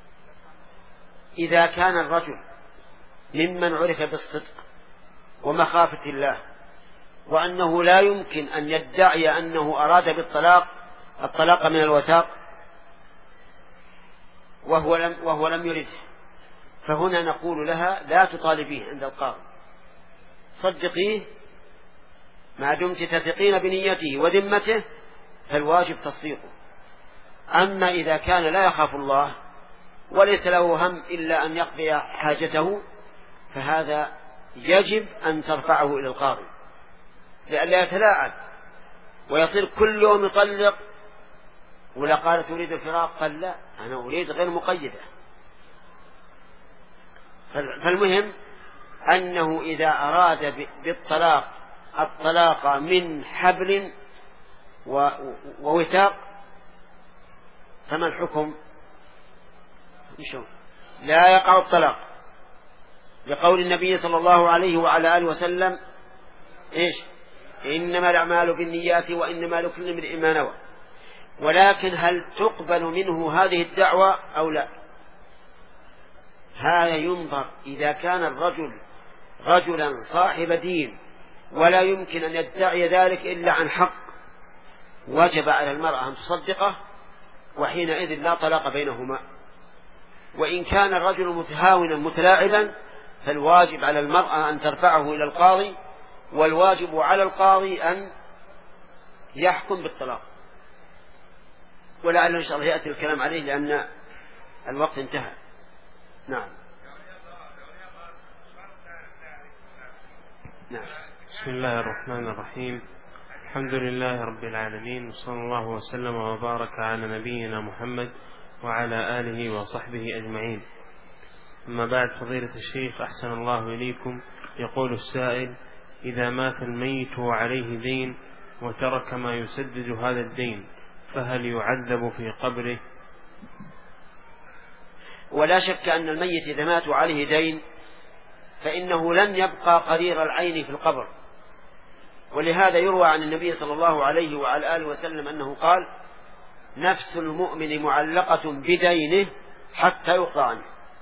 إذا كان الرجل ممن عرف بالصدق ومخافة الله، وأنه لا يمكن أن يدعي أنه أراد بالطلاق الطلاق من الوثاق وهو لم, وهو لم يرده، فهنا نقول لها: لا تطالبيه عند القاضي، صدقيه ما دمت تثقين بنيته وذمته، فالواجب تصديقه. أما إذا كان لا يخاف الله وليس له هم إلا أن يقضي حاجته فهذا يجب أن ترفعه إلى القاضي لئلا يتلاعب ويصير كل يوم يطلق. ولا قال تريد الفراق؟ قال لا، أنا أريد غير مقيدة. فالمهم أنه إذا أراد بالطلاق الطلاق من حبل ووثاق فما الحكم؟ لا يقع الطلاق، لقول النبي صلى الله عليه وعلى آله وسلم إيش؟ إنما الأعمال بالنيات وإنما لكل امرئ ما نوى. ولكن هل تقبل منه هذه الدعوة أو لا؟ هذا ينظر. إذا كان الرجل رجلا صاحب دين ولا يمكن أن يدعي ذلك إلا عن حق وجب على المرأة أن تصدقه، وحينئذ لا طلاق بينهما. وإن كان الرجل متهاونا متلاعبا فالواجب على المرأة أن ترفعه إلى القاضي، والواجب على القاضي أن يحكم بالطلاق. ولعل إن شاء الله يأتي الكلام عليه لأن الوقت انتهى. نعم. نعم. بسم الله الرحمن الرحيم. الحمد لله رب العالمين، وصلى الله وسلم وبارك على نبينا محمد وعلى آله وصحبه أجمعين. أما بعد، فضيلة الشيخ أحسن الله إليكم، يقول السائل: إذا مات الميت وعليه دين وترك ما يسدد هذا الدين فهل يعذب في قبره؟ ولا شك أن الميت إذا مات وعليه دين فإنه لن يبقى قرير العين في القبر. ولهذا يروى عن النبي صلى الله عليه وعلى آله وسلم أنه قال: نفس المؤمن معلقة بدينه حتى يقضى عنه.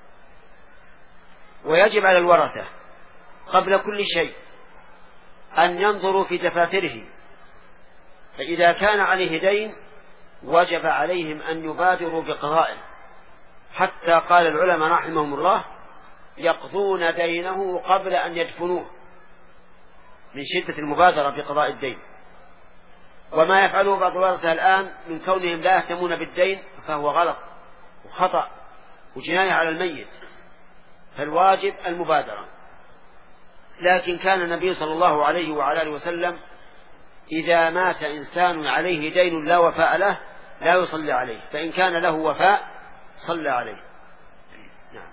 ويجب على الورثة قبل كل شيء أن ينظروا في دفاتره، فإذا كان عليه دين وجب عليهم أن يبادروا بقضائه، حتى قال العلماء رحمهم الله: يقضون دينه قبل أن يدفنوه، من شدة المبادرة بقضاء الدين. وما يفعله بعض الورثة الآن من كونهم لا يهتمون بالدين فهو غلط وخطأ وجناية على الميت، فالواجب المبادرة. لكن كان النبي صلى الله عليه وعلى آله وسلم إذا مات إنسان عليه دين لا وفاء له لا يصلي عليه، فإن كان له وفاء صلى عليه. نعم.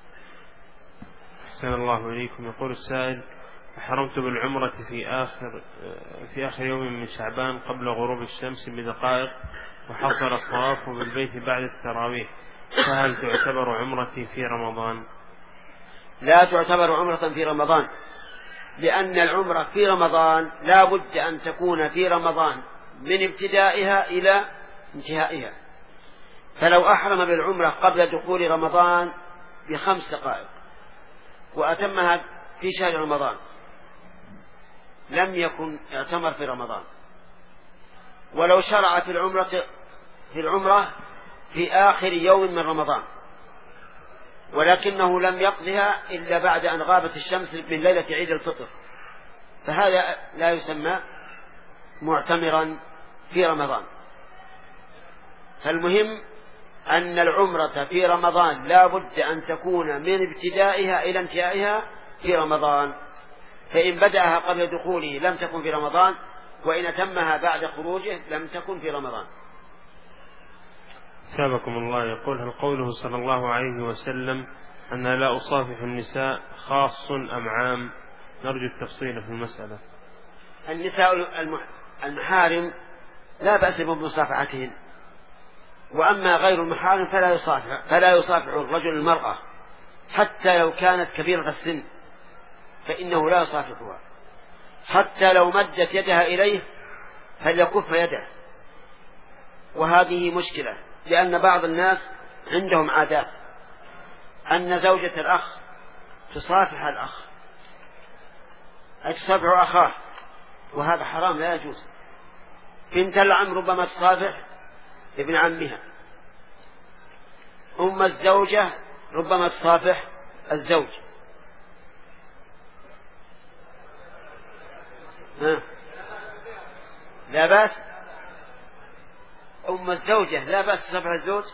أحسن الله إليكم. يقول السائل: أحرمت بالعمرة في آخر في آخر يوم من شعبان قبل غروب الشمس بدقائق، وحصل الطواف بالبيت بعد التراويح، فهل تعتبر عمرتي في رمضان؟ لا تعتبر عمرة في رمضان، لأن العمرة في رمضان لا بد أن تكون في رمضان من ابتدائها إلى انتهائها. فلو أحرم بالعمرة قبل دخول رمضان بخمس دقائق وأتمها في شهر رمضان لم يكن اعتمر في رمضان. ولو شرع في العمرة في العمرة في آخر يوم من رمضان ولكنه لم يقضها إلا بعد أن غابت الشمس من ليلة عيد الفطر، فهذا لا يسمى معتمرا في رمضان. فالمهم أن العمرة في رمضان لا بد أن تكون من ابتدائها إلى انتهائها في رمضان، فإن بدأها قبل دخوله لم تكن في رمضان، وإن أتمها بعد خروجه لم تكن في رمضان. ثابكم الله. يقول: هل قوله صلى الله عليه وسلم أن لا أصافح النساء خاص أم عام؟ نرجو التفصيل في المسألة. النساء المحارم لا بأس بمصافحتهن، وأما غير المحارم فلا يصافح فلا يصافح الرجل المرأة حتى لو كانت كبيرة السن، فإنه لا يصافحها. حتى لو مدت يدها إليه فليكف يده. وهذه مشكلة، لأن بعض الناس عندهم عادات أن زوجة الأخ تصافح الأخ أي تصافح أخاه، وهذا حرام لا يجوز. بنت العم ربما تصافح ابن عمها، أم الزوجة ربما تصافح الزوج. ها. لا بأس. أم الزوجة لا بأس تصافح الزوج.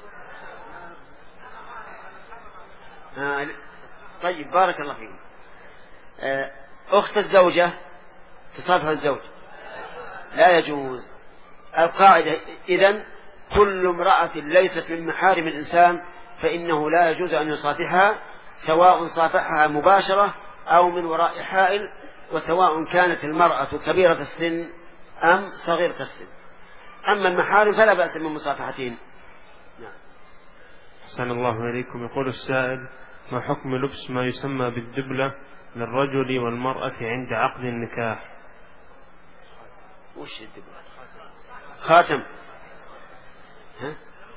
آه طيب بارك الله فيكم. آه أخت الزوجة تصافح الزوج لا يجوز. القاعدة إذن كل امرأة ليست من محارم الإنسان فإنه لا يجوز أن يصافحها، سواء صافحها مباشرة أو من وراء حائل، وسواء كانت المرأة كبيرة السن أم صغيرة السن. أما المحارم فلا بأس من مصافحتهم. نعم. أحسن الله إليكم. يقول السائل: ما حكم لبس ما يسمى بالدبلة للرجل والمرأة عند عقد النكاح؟ وش الدبلة؟ خاتم. ها؟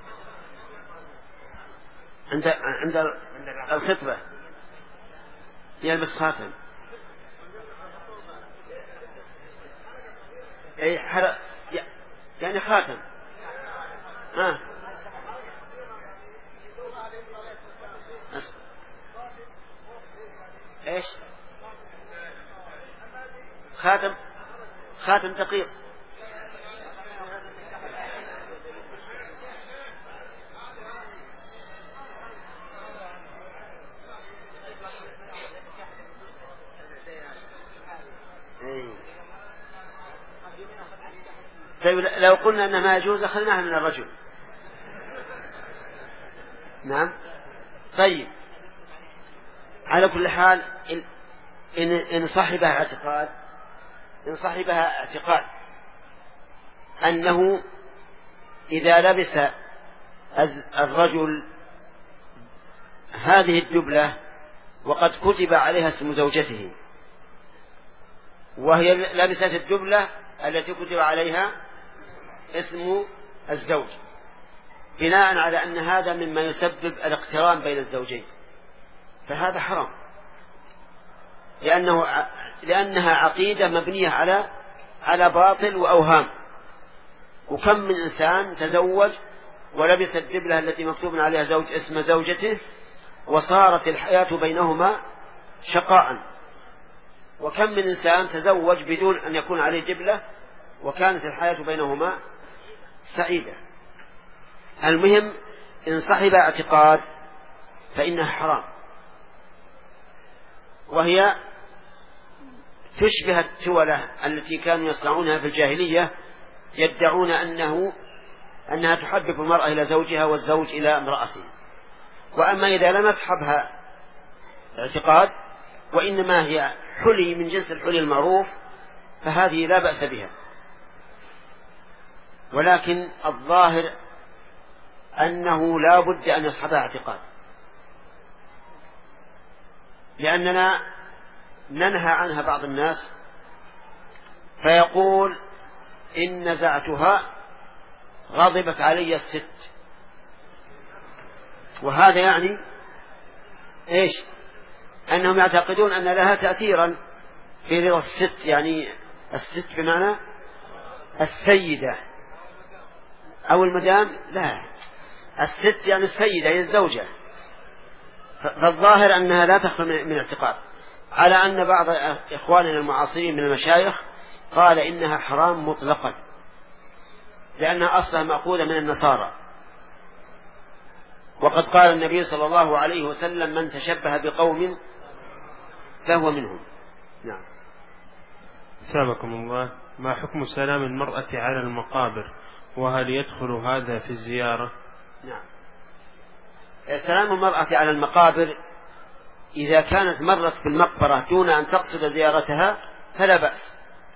عند عند الخطبة يلبس خاتم. أي حر... يعني خاتم. ها. ايش؟ خاتم خاتم دقيق. طيب لو قلنا أنه ما يجوز أخذناها من الرجل. نعم. طيب على كل حال إن, إن, إن صاحبها اعتقاد إن صاحبها اعتقاد أنه إذا لبس الرجل هذه الدبلة وقد كتب عليها اسم زوجته، وهي لبست الدبلة التي كتب عليها اسم الزوج، بناء على أن هذا مما يسبب الاقتران بين الزوجين، فهذا حرام، لأنه لأنها عقيدة مبنية على على باطل وأوهام. وكم من إنسان تزوج ولبس الدبلة التي مكتوب عليها زوج اسم زوجته وصارت الحياة بينهما شقاء، وكم من إنسان تزوج بدون أن يكون عليه دبلة وكانت الحياة بينهما سعيدة. المهم إن صاحب اعتقاد فإنها حرام، وهي تشبه التولة التي كانوا يصنعونها في الجاهلية، يدعون أنه أنها تحبب المرأة إلى زوجها والزوج إلى امرأته. وأما إذا لم يصحبها اعتقاد وإنما هي حلي من جنس الحلي المعروف فهذه لا بأس بها، ولكن الظاهر أنه لا بد أن يصحبها اعتقاد، لأننا ننهى عنها بعض الناس فيقول إن نزعتها غضبت علي الست، وهذا يعني إيش؟ أنهم يعتقدون أن لها تأثيرا في رضا الست، يعني الست بمعنى السيدة أو المدام، لا، الست يعني السيدة هي الزوجة. فالظاهر أنها لا تخلو من اعتقاد، على أن بعض إخواننا المعاصرين من المشايخ قال إنها حرام مطلقا، لأنها أصلا مأخوذة من النصارى، وقد قال النبي صلى الله عليه وسلم من تشبه بقوم فهو منهم. نعم. سابقكم الله. ما حكم سلام المرأة على المقابر، وهل يدخل هذا في الزيارة؟ نعم. سلام المرأة على المقابر إذا كانت مرت في المقبرة دون أن تقصد زيارتها فلا بأس،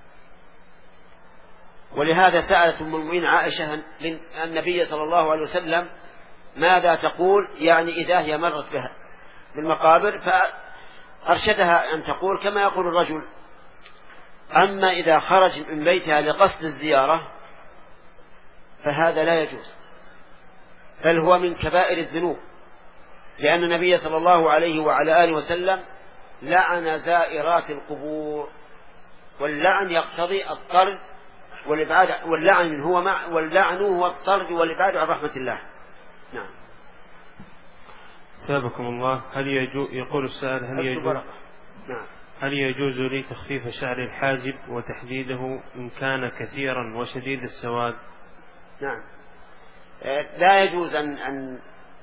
ولهذا سألت أم المؤمنين عائشة النبي صلى الله عليه وسلم ماذا تقول، يعني إذا هي مرت بها بالمقابر، فأرشدها أن تقول كما يقول الرجل. أما إذا خرج من بيتها لقصد الزيارة فهذا لا يجوز، بل هو من كبائر الذنوب، لأن النبي صلى الله عليه وعلى آله وسلم لعن زائرات القبور، واللعن يقتضي الطرد والإبعاد، واللعن هو مع واللعن هو الطرد والإبعاد عن رحمة الله. نعم. ثابكم الله. هل يجوز، يقول السائل هل يجوز نعم. هل يجوز لي تخفيف شعر الحاجب وتحديده إن كان كثيرا وشديد السواد؟ نعم. لا يجوز أن, أن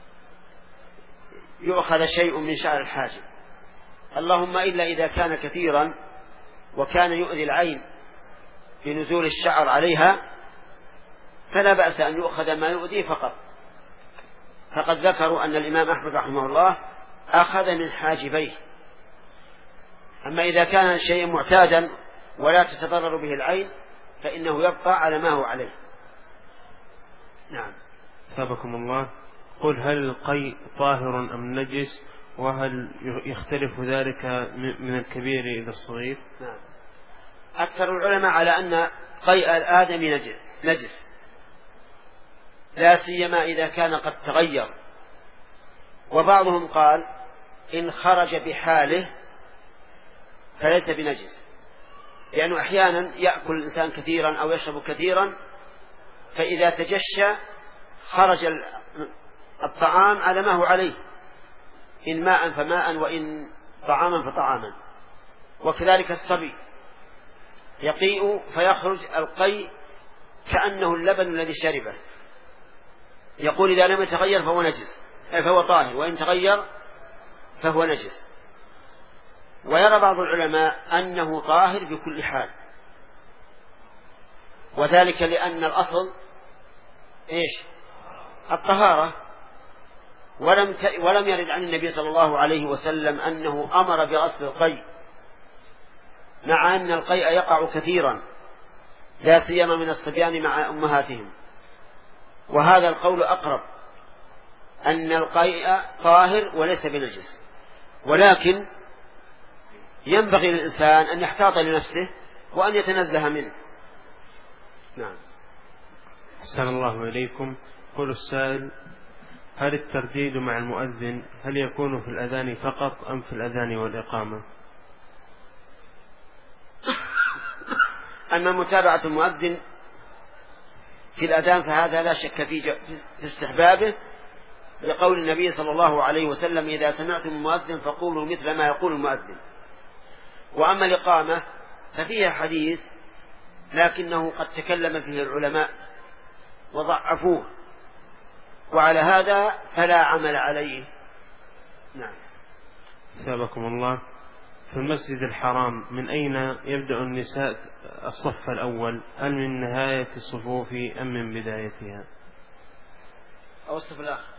يؤخذ شيء من شعر الحاجب، اللهم إلا إذا كان كثيرا وكان يؤذي العين بنزول الشعر عليها فلا بأس أن يؤخذ ما يؤذي فقط. فقد ذكروا أن الإمام أحمد رحمه الله أخذ من حاجبيه. أما إذا كان الشيء معتادا ولا تتضرر به العين فإنه يبقى على ما هو عليه. نعم. ثابكم الله. قل هل القيء طاهر أم نجس، وهل يختلف ذلك من الكبير إلى الصغير؟ نعم. أكثر العلماء على أن قيء الآدم نجس، لا سيما إذا كان قد تغير. وبعضهم قال إن خرج بحاله فليس بنجس، لأنه أحيانا يأكل الإنسان كثيرا أو يشرب كثيرا، فإذا تجشى خرج الطعام على ما هو عليه، إن ماء فماء وإن طعاما فطعاما. وكذلك الصبي يقيء فيخرج القيء كأنه اللبن الذي شربه، يقول إذا لم يتغير فهو نجس فهو طاهر، وإن تغير فهو نجس. ويرى بعض العلماء أنه طاهر بكل حال، وذلك لأن الأصل إيش؟ الطهارة. ولم ولم يرد عن النبي صلى الله عليه وسلم أنه أمر بغسل القيء، مع أن القيء يقع كثيرا لا سيما من الصبيان مع أمهاتهم. وهذا القول أقرب، أن القيء طاهر وليس بنجس، ولكن ينبغي للإنسان أن يحتاط لنفسه وأن يتنزه منه. نعم. أحسن الله إليكم. قل السائل هل الترديد مع المؤذن هل يكون في الأذان فقط أم في الأذان والإقامة؟ أما متابعة المؤذن في الأذان فهذا لا شك في استحبابه، لقول النبي صلى الله عليه وسلم إذا سمعتم المؤذن فقولوا مثل ما يقول المؤذن. وأما الإقامة ففيها حديث لكنه قد تكلم فيه العلماء وضعفوه، وعلى هذا فلا عمل عليه. نعم. ثابكم الله. في المسجد الحرام من أين يبدأ النساء الصف الأول؟ هل من نهاية الصفوف أم من بدايتها؟ أو الصف الآخر؟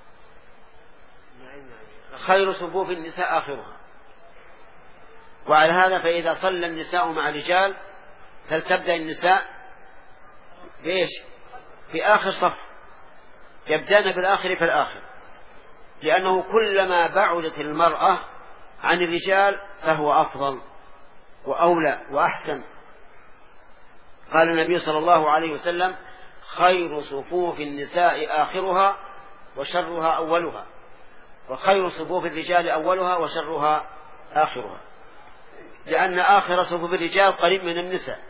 خير صفوف النساء آخرها. وعلى هذا فإذا صلى النساء مع الرجال فلتبدأ النساء بإيش؟ في آخر صف، يبدأن بالآخر فالآخر، لأنه كلما بعدت المرأة عن الرجال فهو أفضل وأولى وأحسن. قال النبي صلى الله عليه وسلم خير صفوف النساء آخرها وشرها أولها، وخير صفوف الرجال أولها وشرها آخرها، لأن آخر صفوف الرجال قريب من النساء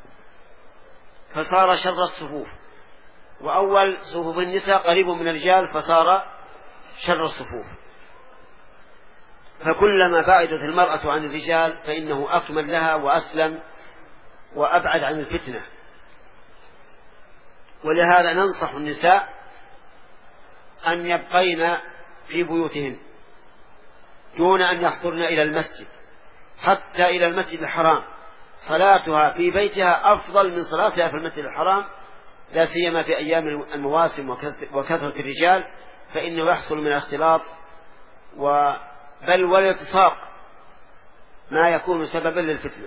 فصار شر الصفوف، وأول صفوف النساء قريب من الرجال فصار شر الصفوف. فكلما بعدت المرأة عن الرجال فإنه أكمل لها وأسلم وأبعد عن الفتنة. ولهذا ننصح النساء أن يبقين في بيوتهن دون أن يحضرن إلى المسجد، حتى إلى المسجد الحرام. صلاتها في بيتها أفضل من صلاتها في المسجد الحرام، لا سيما في أيام المواسم وكثرة الرجال، فإنه يحصل من الاختلاط بل والالتصاق ما يكون سببا للفتنة.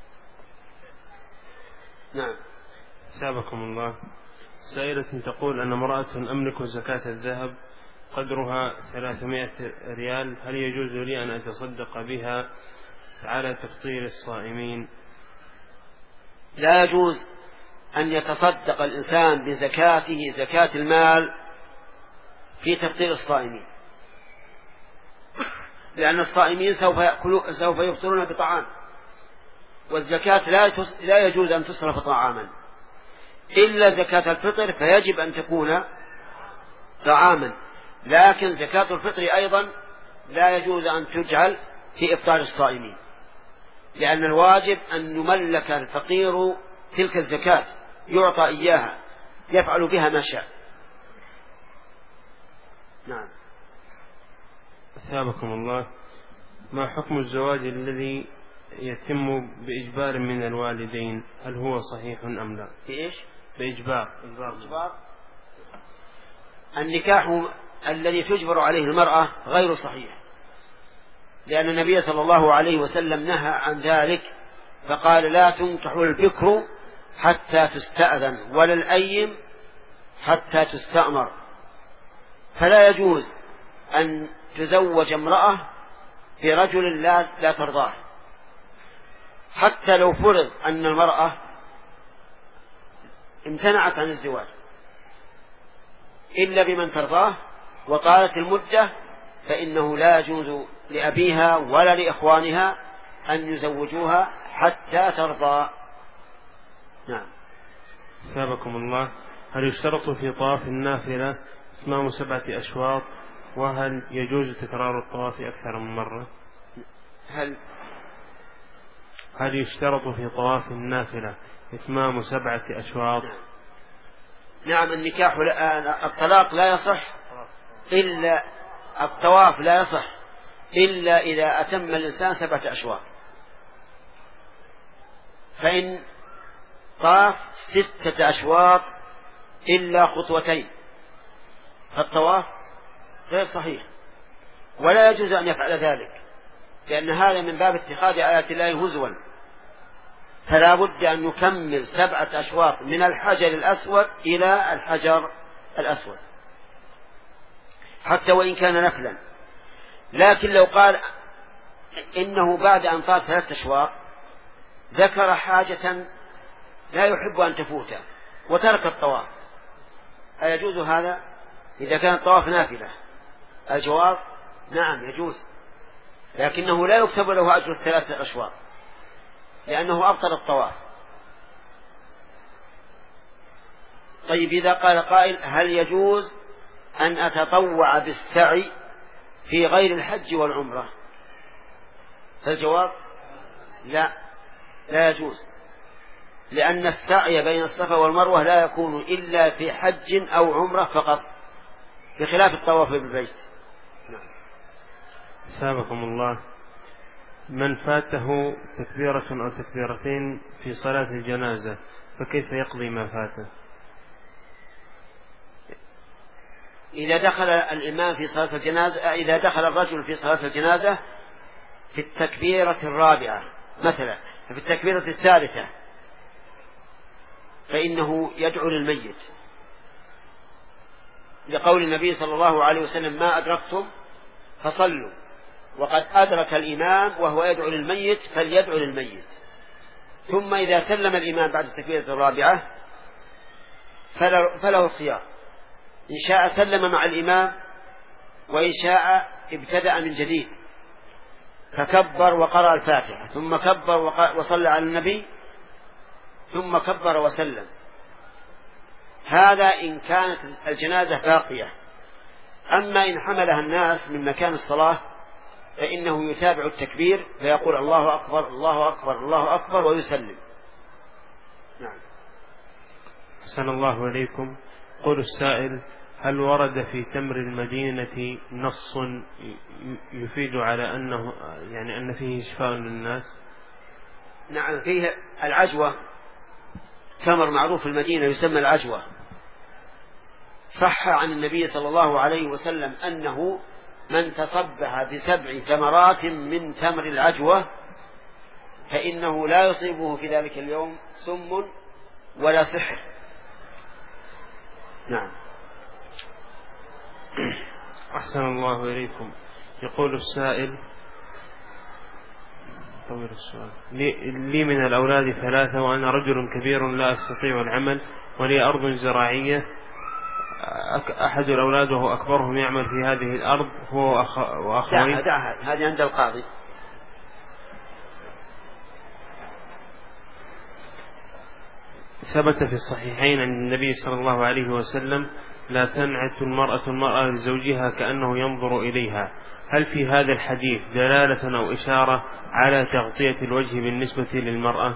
نعم. ثابكم الله. سائلة تقول أن امرأة أملك زكاة الذهب قدرها ثلاثمائة ريال، هل يجوز لي أن أتصدق بها على تفطير الصائمين؟ لا يجوز أن يتصدق الإنسان بزكاته زكاة المال في تفطير الصائمين، لأن الصائمين سوف يأكلون سوف يفطرون بطعام، والزكاة لا لا يجوز أن تصرف طعاما إلا زكاة الفطر، فيجب أن تكون طعاما. لكن زكاة الفطر أيضا لا يجوز أن تجعل في إفطار الصائمين، لأن الواجب أن يملك الفقير تلك الزكاة، يعطى إياها يفعل بها ما شاء. نعم. أثابكم الله، ما حكم الزواج الذي يتم بإجبار من الوالدين؟ هل هو صحيح أم لا؟ بإيش؟ بإجبار. إجبار. النكاح الذي تجبر عليه المرأة غير صحيح، لأن النبي صلى الله عليه وسلم نهى عن ذلك، فقال لا تنكح البكر حتى تستأذن ولا الأيم حتى تستأمر. فلا يجوز أن تزوج امرأة برجل لا, لا ترضاه، حتى لو فرض أن المرأة امتنعت عن الزواج إلا بمن ترضاه وطالت المدة، فإنه لا يجوز لأبيها ولا لإخوانها أن يزوجوها حتى ترضى. نعم. ثابكم الله، هل يشترط في طواف النافلة إتمام سبعة أشواط؟ وهل يجوز تكرار الطواف أكثر من مرة؟ هل هل يشترط في طواف النافلة إتمام سبعة أشواط؟ نعم. النكاح لا، الطلاق لا يصح إلا، الطواف لا يصح إلا إذا أتم الإنسان سبعة أشواط. فإن طاف ستة أشواط إلا خطوتين فالطواف غير صحيح، ولا يجوز أن يفعل ذلك، لأن هذا من باب اتخاذ آيات الله هزوا. فلا بد أن يكمل سبعة أشواط من الحجر الأسود إلى الحجر الأسود حتى وإن كان نفلا. لكن لو قال إنه بعد أن طاف ثلاثة أشواط ذكر حاجة لا يحب أن تفوته وترك الطواف، أيجوز هذا إذا كان الطواف نافلة؟ الجواب نعم يجوز، لكنه لا يكتب له أجر الثلاثة أشواط لأنه أبطل الطواف. طيب، إذا قال قائل هل يجوز أن أتطوع بالسعي في غير الحج والعمرة؟ فالجواب لا، لا يجوز، لأن السعي بين الصفا والمروة لا يكون إلا في حج أو عمرة فقط، بخلاف الطواف بالبيت. سابقكم الله، من فاته تكبيرة أو تكبيرتين في صلاة الجنازة فكيف يقضي ما فاته؟ إذا دخل الإمام في صلاة الجنازة، إذا دخل الرجل في صلاة الجنازة في التكبيرة الرابعة مثلا، في التكبيرة الثالثة، فإنه يدعو للميت، لقول النبي صلى الله عليه وسلم ما أدركتم فصلوا، وقد أدرك الإمام وهو يدعو للميت فليدعو للميت. ثم إذا سلم الإمام بعد التكبيرة الرابعة فله الخيار، إن شاء سلم مع الإمام وإن شاء ابتدأ من جديد، فكبر وقرأ الفاتحة ثم كبر وصلى على النبي ثم كبر وسلم. هذا إن كانت الجنازة باقية. أما إن حملها الناس من مكان الصلاة فإنه يتابع التكبير فيقول الله أكبر الله أكبر الله أكبر ويسلم. نعم. أحسن الله إليكم. قول السائل: هل ورد في تمر المدينة نص يفيد على أنه يعني أن فيه شفاء للناس؟ نعم، فيه العجوة، تمر معروف في المدينة يسمى العجوة. صح عن النبي صلى الله عليه وسلم أنه من تصبح بسبع ثمرات من تمر العجوة فإنه لا يصيبه في ذلك اليوم سم ولا سحر. نعم. أحسن الله إليكم. يقول السائل: طويل السؤال، لي من الأولاد ثلاثة وأنا رجل كبير لا أستطيع العمل ولي أرض زراعية، أحد الأولاد وهو أكبرهم يعمل في هذه الأرض هو وأخوين. دعها دعها هذه عند القاضي. ثبت في الصحيحين عن النبي صلى الله عليه وسلم: لا تنعت المرأة المرأة لزوجها كأنه ينظر إليها. هل في هذا الحديث دلالة أو إشارة على تغطية الوجه بالنسبة للمرأة؟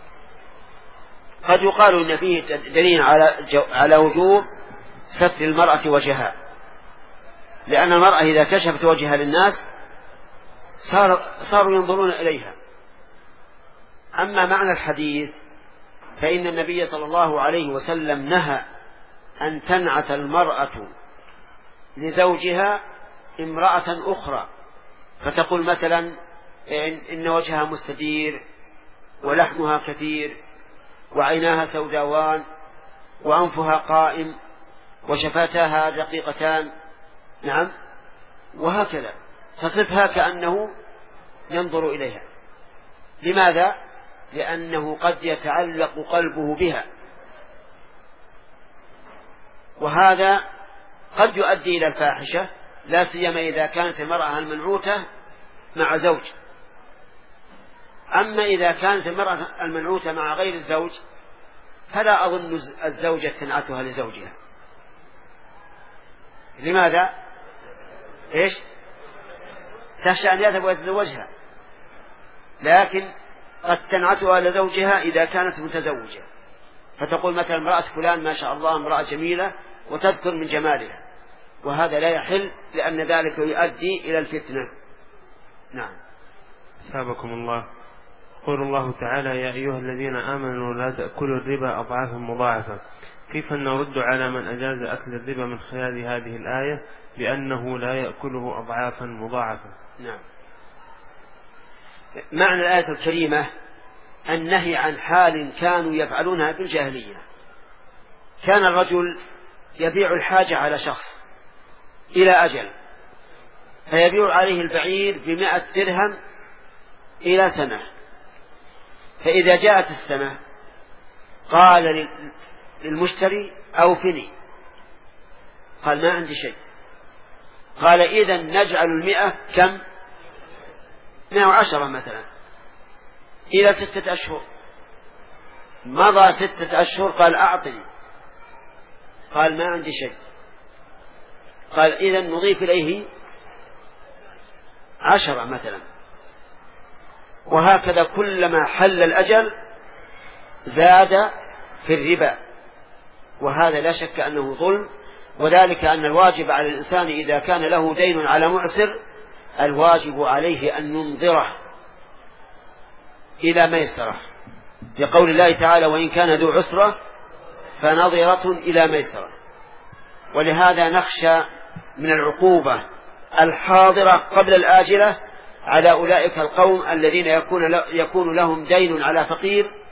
قد يقال إن فيه دليل على على وجوب ستر المرأة وجهها، لأن المرأة إذا كشفت وجهها للناس صار صاروا ينظرون إليها. أما معنى الحديث فإن النبي صلى الله عليه وسلم نهى أن تنعت المرأة لزوجها امرأة أخرى، فتقول مثلا إن وجهها مستدير ولحمها كثير وعيناها سوداوان وأنفها قائم وشفاتها دقيقتان، نعم، وهكذا تصفها كأنه ينظر إليها. لماذا؟ لأنه قد يتعلق قلبه بها، وهذا قد يؤدي إلى الفاحشة، لا سيما إذا كانت المرأة المنعوتة مع زوج. أما إذا كانت المرأة المنعوتة مع غير الزوج فلا أظن الزوجة تنعتها لزوجها. لماذا؟ إيش؟ تخشى أن يذهب ويتزوجها، لكن قد تنعتها لزوجها إذا كانت متزوجة، فتقول مثلا امرأة فلان ما شاء الله امرأة جميلة وتذكر من جمالها، وهذا لا يحل لأن ذلك يؤدي إلى الفتنة. نعم. أثابكم الله. يقول الله تعالى: يا أيها الذين آمنوا لا تأكلوا الربا أضعافا مضاعفة. كيف نرد على من أجاز أكل الربا من خلال هذه الآية بأنه لا يأكله أضعافا مضاعفة؟ نعم. معنى الآية الكريمة النهي عن حال كانوا يفعلونها في الجاهلية. كان الرجل يبيع الحاجة على شخص إلى أجل، فيبيع عليه البعير بمائة درهم إلى سنة، فإذا جاءت السنة قال للمشتري أوفني، قال ما عندي شيء، قال إذن نجعل المئة كم؟ مئة وعشرة مثلا إلى ستة أشهر. مضى ستة أشهر قال أعطني، قال ما عندي شيء، قال إذن نضيف إليه عشرة مثلا. وهكذا كلما حل الأجل زاد في الربا، وهذا لا شك أنه ظلم، وذلك أن الواجب على الإنسان إذا كان له دين على معسر الواجب عليه أن ينظره إلى ميسرة، لقول الله تعالى: وإن كان ذو عسرة فنظرة إلى ميسرة. ولهذا نخشى من العقوبة الحاضرة قبل الآجلة على أولئك القوم الذين يكون يكون لهم دين على فقير